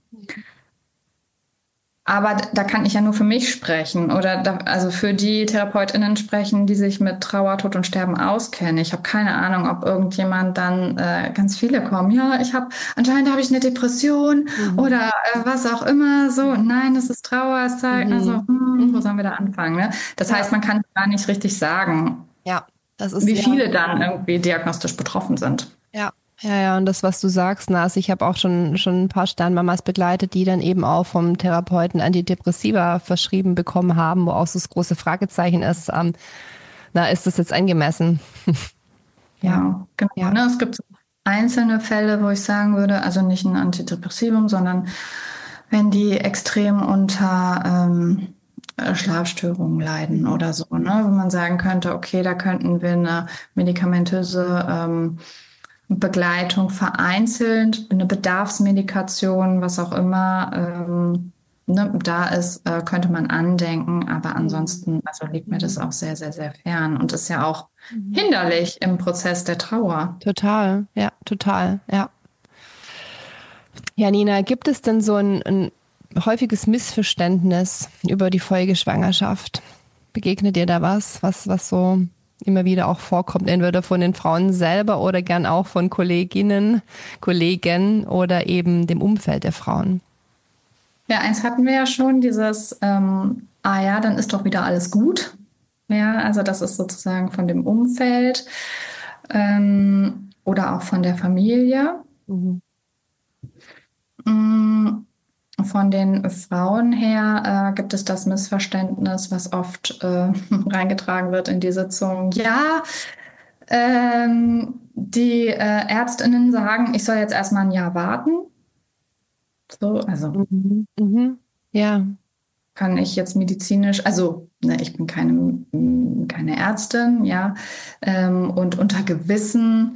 aber da kann ich ja nur für mich sprechen oder da, also für die TherapeutInnen sprechen, die sich mit Trauer, Tod und Sterben auskennen. Ich habe keine Ahnung, ob irgendjemand dann äh, ganz viele kommen. Ja, ich habe anscheinend habe ich eine Depression Mhm. oder äh, was auch immer. So, nein, das ist Trauer. Es zeigt, also Mhm. hm, wo Mhm. sollen wir da anfangen? Ne? Das Ja, heißt, man kann gar nicht richtig sagen, ja, das ist wie ja. viele dann irgendwie diagnostisch betroffen sind. Ja, ja, ja, und das, was du sagst, na, also ich habe auch schon, schon ein paar Sternmamas begleitet, die dann eben auch vom Therapeuten Antidepressiva verschrieben bekommen haben, wo auch so das große Fragezeichen ist, ähm, na, ist das jetzt angemessen? Ja, Ja, genau. ja. Ne? Es gibt so einzelne Fälle, wo ich sagen würde, also nicht ein Antidepressivum, sondern wenn die extrem unter ähm, äh, Schlafstörungen leiden Mhm. oder so, ne? Wo man sagen könnte, okay, da könnten wir eine medikamentöse ähm, Begleitung vereinzelt, eine Bedarfsmedikation, was auch immer ähm, ne, da ist, äh, könnte man andenken. Aber Mhm. ansonsten, also liegt mir das Mhm. auch sehr, sehr, sehr fern und ist ja auch Mhm. hinderlich im Prozess der Trauer. Total, ja, total, ja. Ja, Nina, gibt es denn so ein, ein häufiges Missverständnis über die Folgeschwangerschaft? Begegnet dir da was, was, was so immer wieder auch vorkommt, entweder von den Frauen selber oder gern auch von Kolleginnen, Kollegen oder eben dem Umfeld der Frauen? Ja, eins hatten wir ja schon, dieses, ähm, ah ja, dann ist doch wieder alles gut. Ja, also das ist sozusagen von dem Umfeld ähm, oder auch von der Familie. Mhm. Mm, von den Frauen her äh, gibt es das Missverständnis, was oft äh, reingetragen wird in die Sitzung. Ja, ähm, die äh, Ärztinnen sagen, ich soll jetzt erstmal ein Jahr warten. So, also Mhm. Mhm. Ja. kann ich jetzt medizinisch, also ne, ich bin keine, m, keine Ärztin, ja, ähm, und unter gewissen,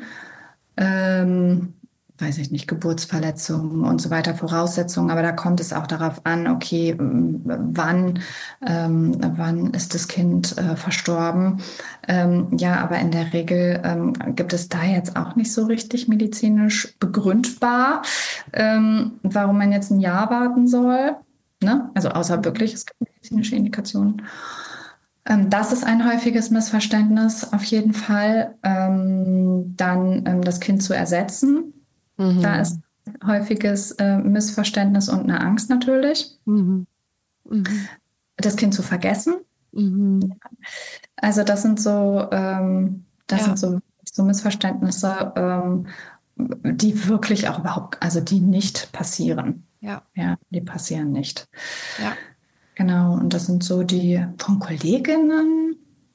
ähm, weiß ich nicht, Geburtsverletzungen und so weiter, Voraussetzungen, aber da kommt es auch darauf an, okay, m, wann, ähm, wann ist das Kind äh, verstorben? Ähm, ja, aber in der Regel ähm, gibt es da jetzt auch nicht so richtig medizinisch begründbar, ähm, warum man jetzt ein Jahr warten soll. Ne? Also außer wirklich, es gibt medizinische Indikationen. Ähm, das ist ein häufiges Missverständnis auf jeden Fall. Ähm, dann ähm, das Kind zu ersetzen. Da ist Mhm. ein häufiges äh, Missverständnis und eine Angst natürlich. Mhm. Mhm. Das Kind zu vergessen. Mhm. Also das sind so, ähm, das Ja. sind so, so Missverständnisse, ähm, die wirklich auch überhaupt, also die nicht passieren. Ja. Ja, die passieren nicht. Ja. Genau, und das sind so die von Kolleginnen.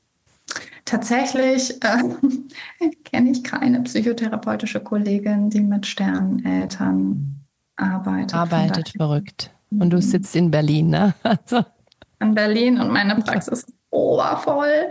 Tatsächlich äh, kenne ich keine psychotherapeutische Kollegin, die mit Sterneltern arbeitet. Von daher Arbeitet verrückt. Und du sitzt in Berlin, ne? Also. in Berlin und meine Praxis ist obervoll.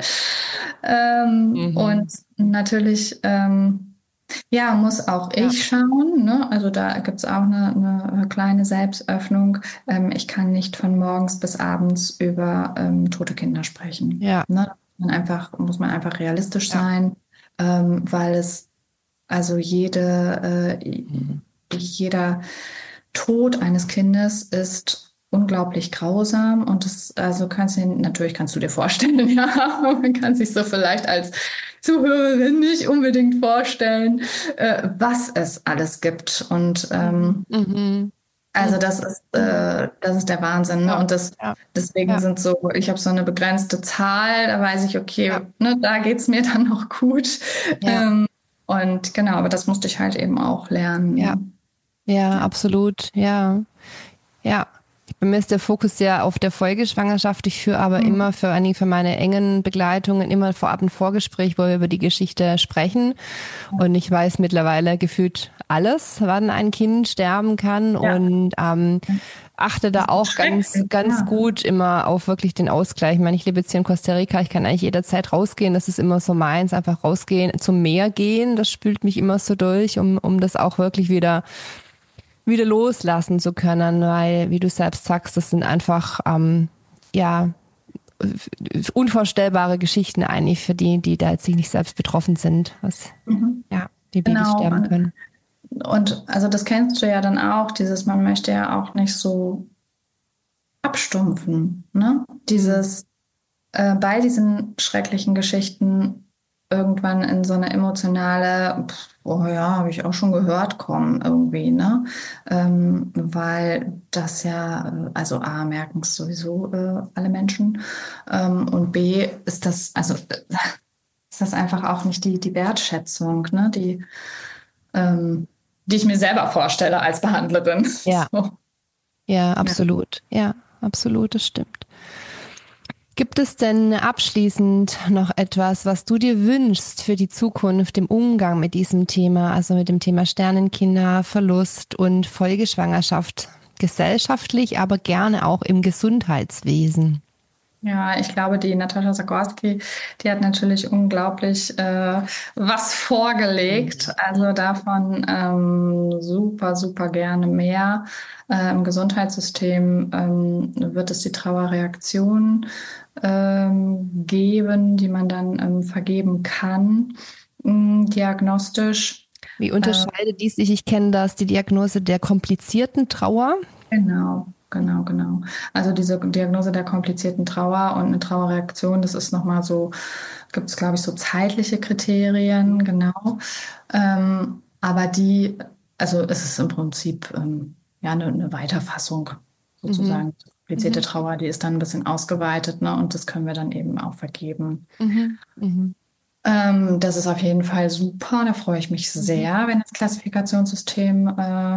Ähm, Mhm. und natürlich, ähm, ja, muss auch Ja. ich schauen. Ne? Also da gibt es auch eine, eine kleine Selbstöffnung. Ähm, ich kann nicht von morgens bis abends über ähm, tote Kinder sprechen. Ja. Ne? Man einfach, muss man einfach realistisch Ja. sein, ähm, weil es also jede, äh, Mhm. jeder Tod eines Kindes ist unglaublich grausam und das, also kannst du, natürlich kannst du dir vorstellen, ja, man kann sich so vielleicht als Zuhörerin nicht unbedingt vorstellen, äh, was es alles gibt. Und ähm, Mhm. also das ist, äh, das ist der Wahnsinn. Ne? Ja. Und das, Ja. deswegen Ja. sind so, ich habe so eine begrenzte Zahl, da weiß ich, okay, Ja. ne, da geht's mir dann noch gut. Ja. Ähm, und genau, aber das musste ich halt eben auch lernen. Ja. Ne? Ja, Ja. absolut. Ja. Ja. Bei mir ist der Fokus ja auf der Folgeschwangerschaft. Ich führe aber Mhm. immer für einige für meine engen Begleitungen immer vorab ein Vorgespräch, wo wir über die Geschichte sprechen. Und ich weiß mittlerweile gefühlt alles, wann ein Kind sterben kann Ja. und ähm, achte da Das ist auch ganz, schrecklich, ganz ja. gut immer auf wirklich den Ausgleich. Ich meine, ich lebe jetzt hier in Costa Rica, ich kann eigentlich jederzeit rausgehen. Das ist immer so meins, einfach rausgehen, zum Meer gehen. Das spült mich immer so durch, um, um das auch wirklich wieder wieder loslassen zu können, weil, wie du selbst sagst, das sind einfach, ähm, ja, unvorstellbare Geschichten eigentlich für die, die da jetzt nicht selbst betroffen sind, was, Mhm. ja, wie Babys Genau. sterben Und, können. und also das kennst du ja dann auch, dieses, man möchte ja auch nicht so abstumpfen, ne? Mhm. Dieses äh, bei diesen schrecklichen Geschichten irgendwann in so eine emotionale, pf, oh ja, habe ich auch schon gehört, kommen irgendwie, ne? Ähm, weil das ja, äh, also A, merken es sowieso äh, alle Menschen ähm, und B, ist das, also äh, ist das einfach auch nicht die, die Wertschätzung, ne? Die, ähm, die ich mir selber vorstelle als Behandlerin. Ja, So. ja, Ja. absolut. Ja, absolut, das stimmt. Gibt es denn abschließend noch etwas, was du dir wünschst für die Zukunft im Umgang mit diesem Thema, also mit dem Thema Sternenkinder, Verlust und Folgeschwangerschaft, gesellschaftlich, aber gerne auch im Gesundheitswesen? Ja, ich glaube, die Natascha Zagorski, die hat natürlich unglaublich äh, was vorgelegt. Also davon ähm, super, super gerne mehr. Äh, im Gesundheitssystem ähm, wird es die Trauerreaktion ähm, geben, die man dann ähm, vergeben kann, ähm, diagnostisch. Wie Äh, unterscheidet die sich? Ich kenne das, die Diagnose der komplizierten Trauer. Genau, genau, genau. Also diese Diagnose der komplizierten Trauer und eine Trauerreaktion, das ist nochmal so, gibt es, glaube ich, so zeitliche Kriterien, genau. Ähm, aber die, also es ist im Prinzip ähm, ja eine, eine Weiterfassung Mhm. sozusagen. Die komplizierte Mhm. Trauer, die ist dann ein bisschen ausgeweitet, ne? Und das können wir dann eben auch vergeben. Mhm. Mhm. Ähm, das ist auf jeden Fall super. Da freue ich mich Mhm. sehr, wenn das Klassifikationssystem äh,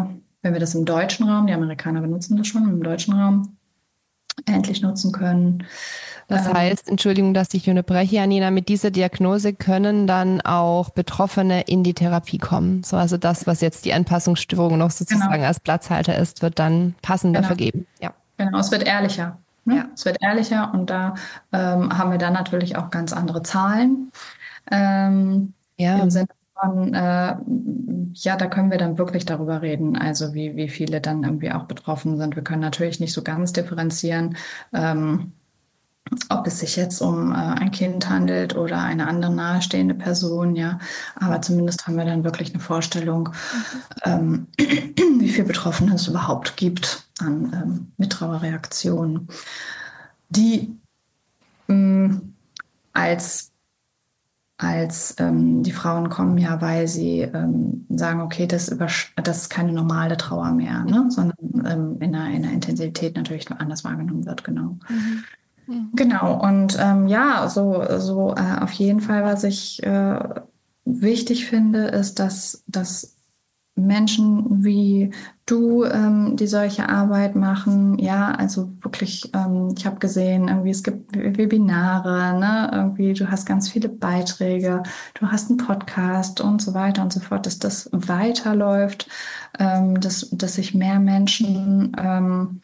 wenn wir das im deutschen Raum, die Amerikaner benutzen das schon, im deutschen Raum endlich nutzen können. Das heißt, Entschuldigung, dass ich unterbreche, Janina, mit dieser Diagnose können dann auch Betroffene in die Therapie kommen. So, also das, was jetzt die Anpassungsstörung noch sozusagen genau. als Platzhalter ist, wird dann passender genau. vergeben. Ja. Genau, es wird ehrlicher. Ne? Ja. Es wird ehrlicher und da ähm, haben wir dann natürlich auch ganz andere Zahlen. Ähm, ja. Im Sinne von, äh, ja, da können wir dann wirklich darüber reden, also wie, wie viele dann irgendwie auch betroffen sind. Wir können natürlich nicht so ganz differenzieren, ähm, ob es sich jetzt um äh, ein Kind handelt oder eine andere nahestehende Person, ja. Aber zumindest haben wir dann wirklich eine Vorstellung, ähm, wie viel Betroffene es überhaupt gibt an ähm, Mittrauerreaktionen, die mh, als als ähm, die Frauen kommen ja, weil sie ähm, sagen, okay, das, das ist keine normale Trauer mehr, ne? Sondern ähm, in, einer, in einer Intensität natürlich anders wahrgenommen wird, genau. Mhm. Mhm. Genau, und ähm, ja, so, so äh, auf jeden Fall, was ich äh, wichtig finde, ist, dass, dass Menschen wie du, ähm, die solche Arbeit machen, ja, also wirklich, ähm, ich habe gesehen, irgendwie es gibt Webinare, ne, irgendwie du hast ganz viele Beiträge, du hast einen Podcast und so weiter und so fort, dass das weiterläuft, ähm, dass, dass sich mehr Menschen ähm,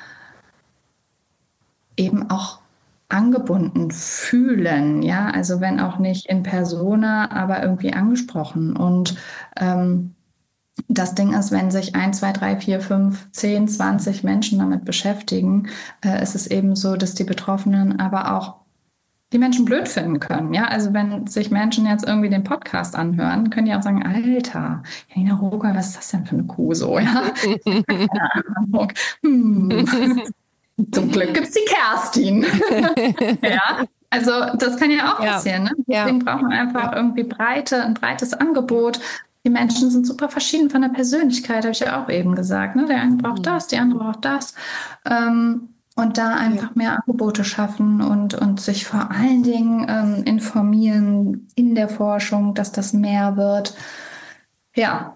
eben auch angebunden fühlen, ja, also wenn auch nicht in Persona, aber irgendwie angesprochen. Und ähm, das Ding ist, wenn sich ein, zwei, drei, vier, fünf, zehn, zwanzig Menschen damit beschäftigen, äh, ist es eben so, dass die Betroffenen aber auch die Menschen blöd finden können. Ja, also wenn sich Menschen jetzt irgendwie den Podcast anhören, können die auch sagen, Alter, Janina Rogoll, was ist das denn für eine Kuh so? Ja? Keine Ahnung. Hm. Zum Glück gibt's die Kerstin. Ja, also das kann ja auch passieren. Ne? Deswegen ja. braucht man einfach irgendwie breite, ein breites Angebot. Die Menschen sind super verschieden von der Persönlichkeit, habe ich ja auch eben gesagt. Ne? Der eine braucht das, die andere braucht das. Ähm, und da einfach mehr Angebote schaffen und, und sich vor allen Dingen ähm, informieren in der Forschung, dass das mehr wird. Ja.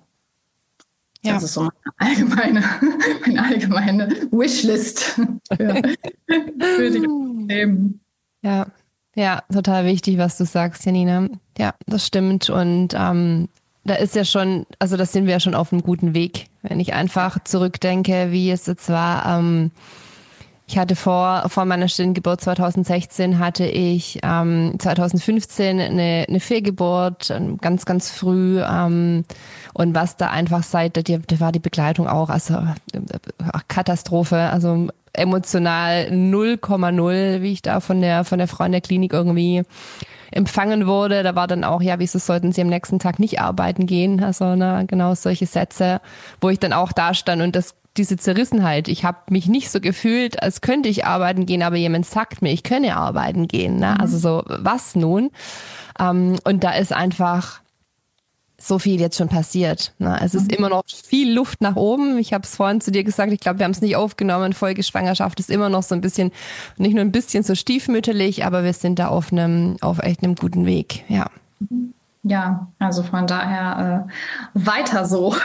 Ja. Das ist so meine allgemeine, meine allgemeine Wishlist für, für die Themen. Ja, ja, total wichtig, was du sagst, Janina. Ja, das stimmt. Und ähm, da ist ja schon, also da sind wir ja schon auf einem guten Weg. Wenn ich einfach zurückdenke, wie es jetzt war, ähm, ich hatte vor, vor meiner stillen Geburt zwanzig sechzehn hatte ich ähm, zwanzig fünfzehn eine, eine Fehlgeburt, ganz, ganz früh. Ähm, und was da einfach seit, da war die Begleitung auch, also Katastrophe, also emotional null Komma null, wie ich da von der, von der Frau in der Klinik irgendwie empfangen wurde. Da war dann auch, ja, wieso sollten Sie am nächsten Tag nicht arbeiten gehen? Also ne, genau solche Sätze, wo ich dann auch da stand und das diese Zerrissenheit. Ich habe mich nicht so gefühlt, als könnte ich arbeiten gehen, aber jemand sagt mir, ich könne arbeiten gehen. Ne? Mhm. Also so, was nun? Ähm, und da ist einfach so viel jetzt schon passiert. Ne? Es mhm. ist immer noch viel Luft nach oben. Ich habe es vorhin zu dir gesagt, ich glaube, wir haben es nicht aufgenommen. Folgeschwangerschaft ist immer noch so ein bisschen, nicht nur ein bisschen so stiefmütterlich, aber wir sind da auf einem, auf echt einem guten Weg. Ja, ja, also von daher äh, weiter so.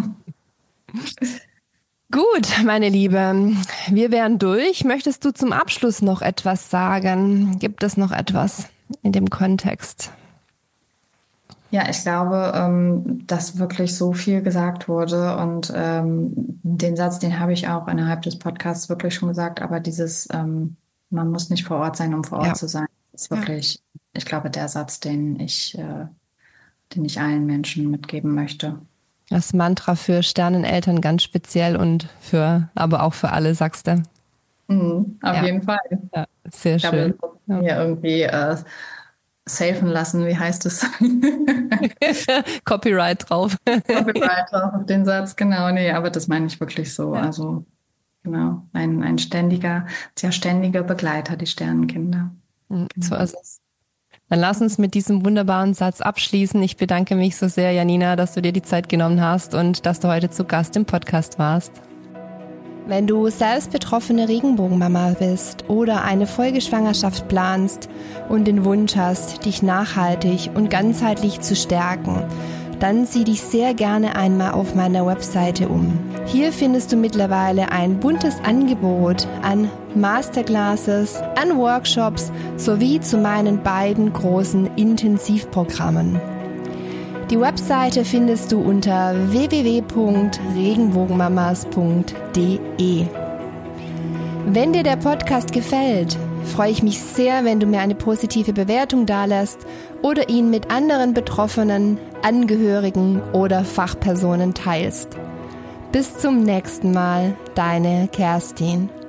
Gut, meine Liebe, wir wären durch. Möchtest du zum Abschluss noch etwas sagen? Gibt es noch etwas in dem Kontext? Ja, ich glaube, ähm, dass wirklich so viel gesagt wurde und ähm, den Satz, den habe ich auch innerhalb des Podcasts wirklich schon gesagt, aber dieses, ähm, man muss nicht vor Ort sein, um vor Ort ja. zu sein, ist wirklich, ja. ich glaube, der Satz, den ich, äh, den ich allen Menschen mitgeben möchte. Das Mantra für Sterneneltern ganz speziell und für, aber auch für alle, sagst du? Mhm, auf ja. jeden Fall. Ja, sehr ich schön. Glaube, ja. Mir irgendwie äh, safen lassen, wie heißt es? Copyright drauf. Copyright drauf auf den Satz, genau. Nee, aber das meine ich wirklich so. Ja. Also, genau, ein, ein ständiger, sehr ständiger Begleiter, die Sternenkinder. Mhm, genau. So ist es. Dann lass uns mit diesem wunderbaren Satz abschließen. Ich bedanke mich so sehr, Janina, dass du dir die Zeit genommen hast und dass du heute zu Gast im Podcast warst. Wenn du selbst betroffene Regenbogenmama bist oder eine Folgeschwangerschaft planst und den Wunsch hast, dich nachhaltig und ganzheitlich zu stärken, dann sieh dich sehr gerne einmal auf meiner Webseite um. Hier findest du mittlerweile ein buntes Angebot an Masterclasses, an Workshops sowie zu meinen beiden großen Intensivprogrammen. Die Webseite findest du unter w w w punkt regenbogenmamas punkt d e. Wenn dir der Podcast gefällt, freue ich mich sehr, wenn du mir eine positive Bewertung dalässt oder ihn mit anderen Betroffenen, Angehörigen oder Fachpersonen teilst. Bis zum nächsten Mal, deine Kerstin.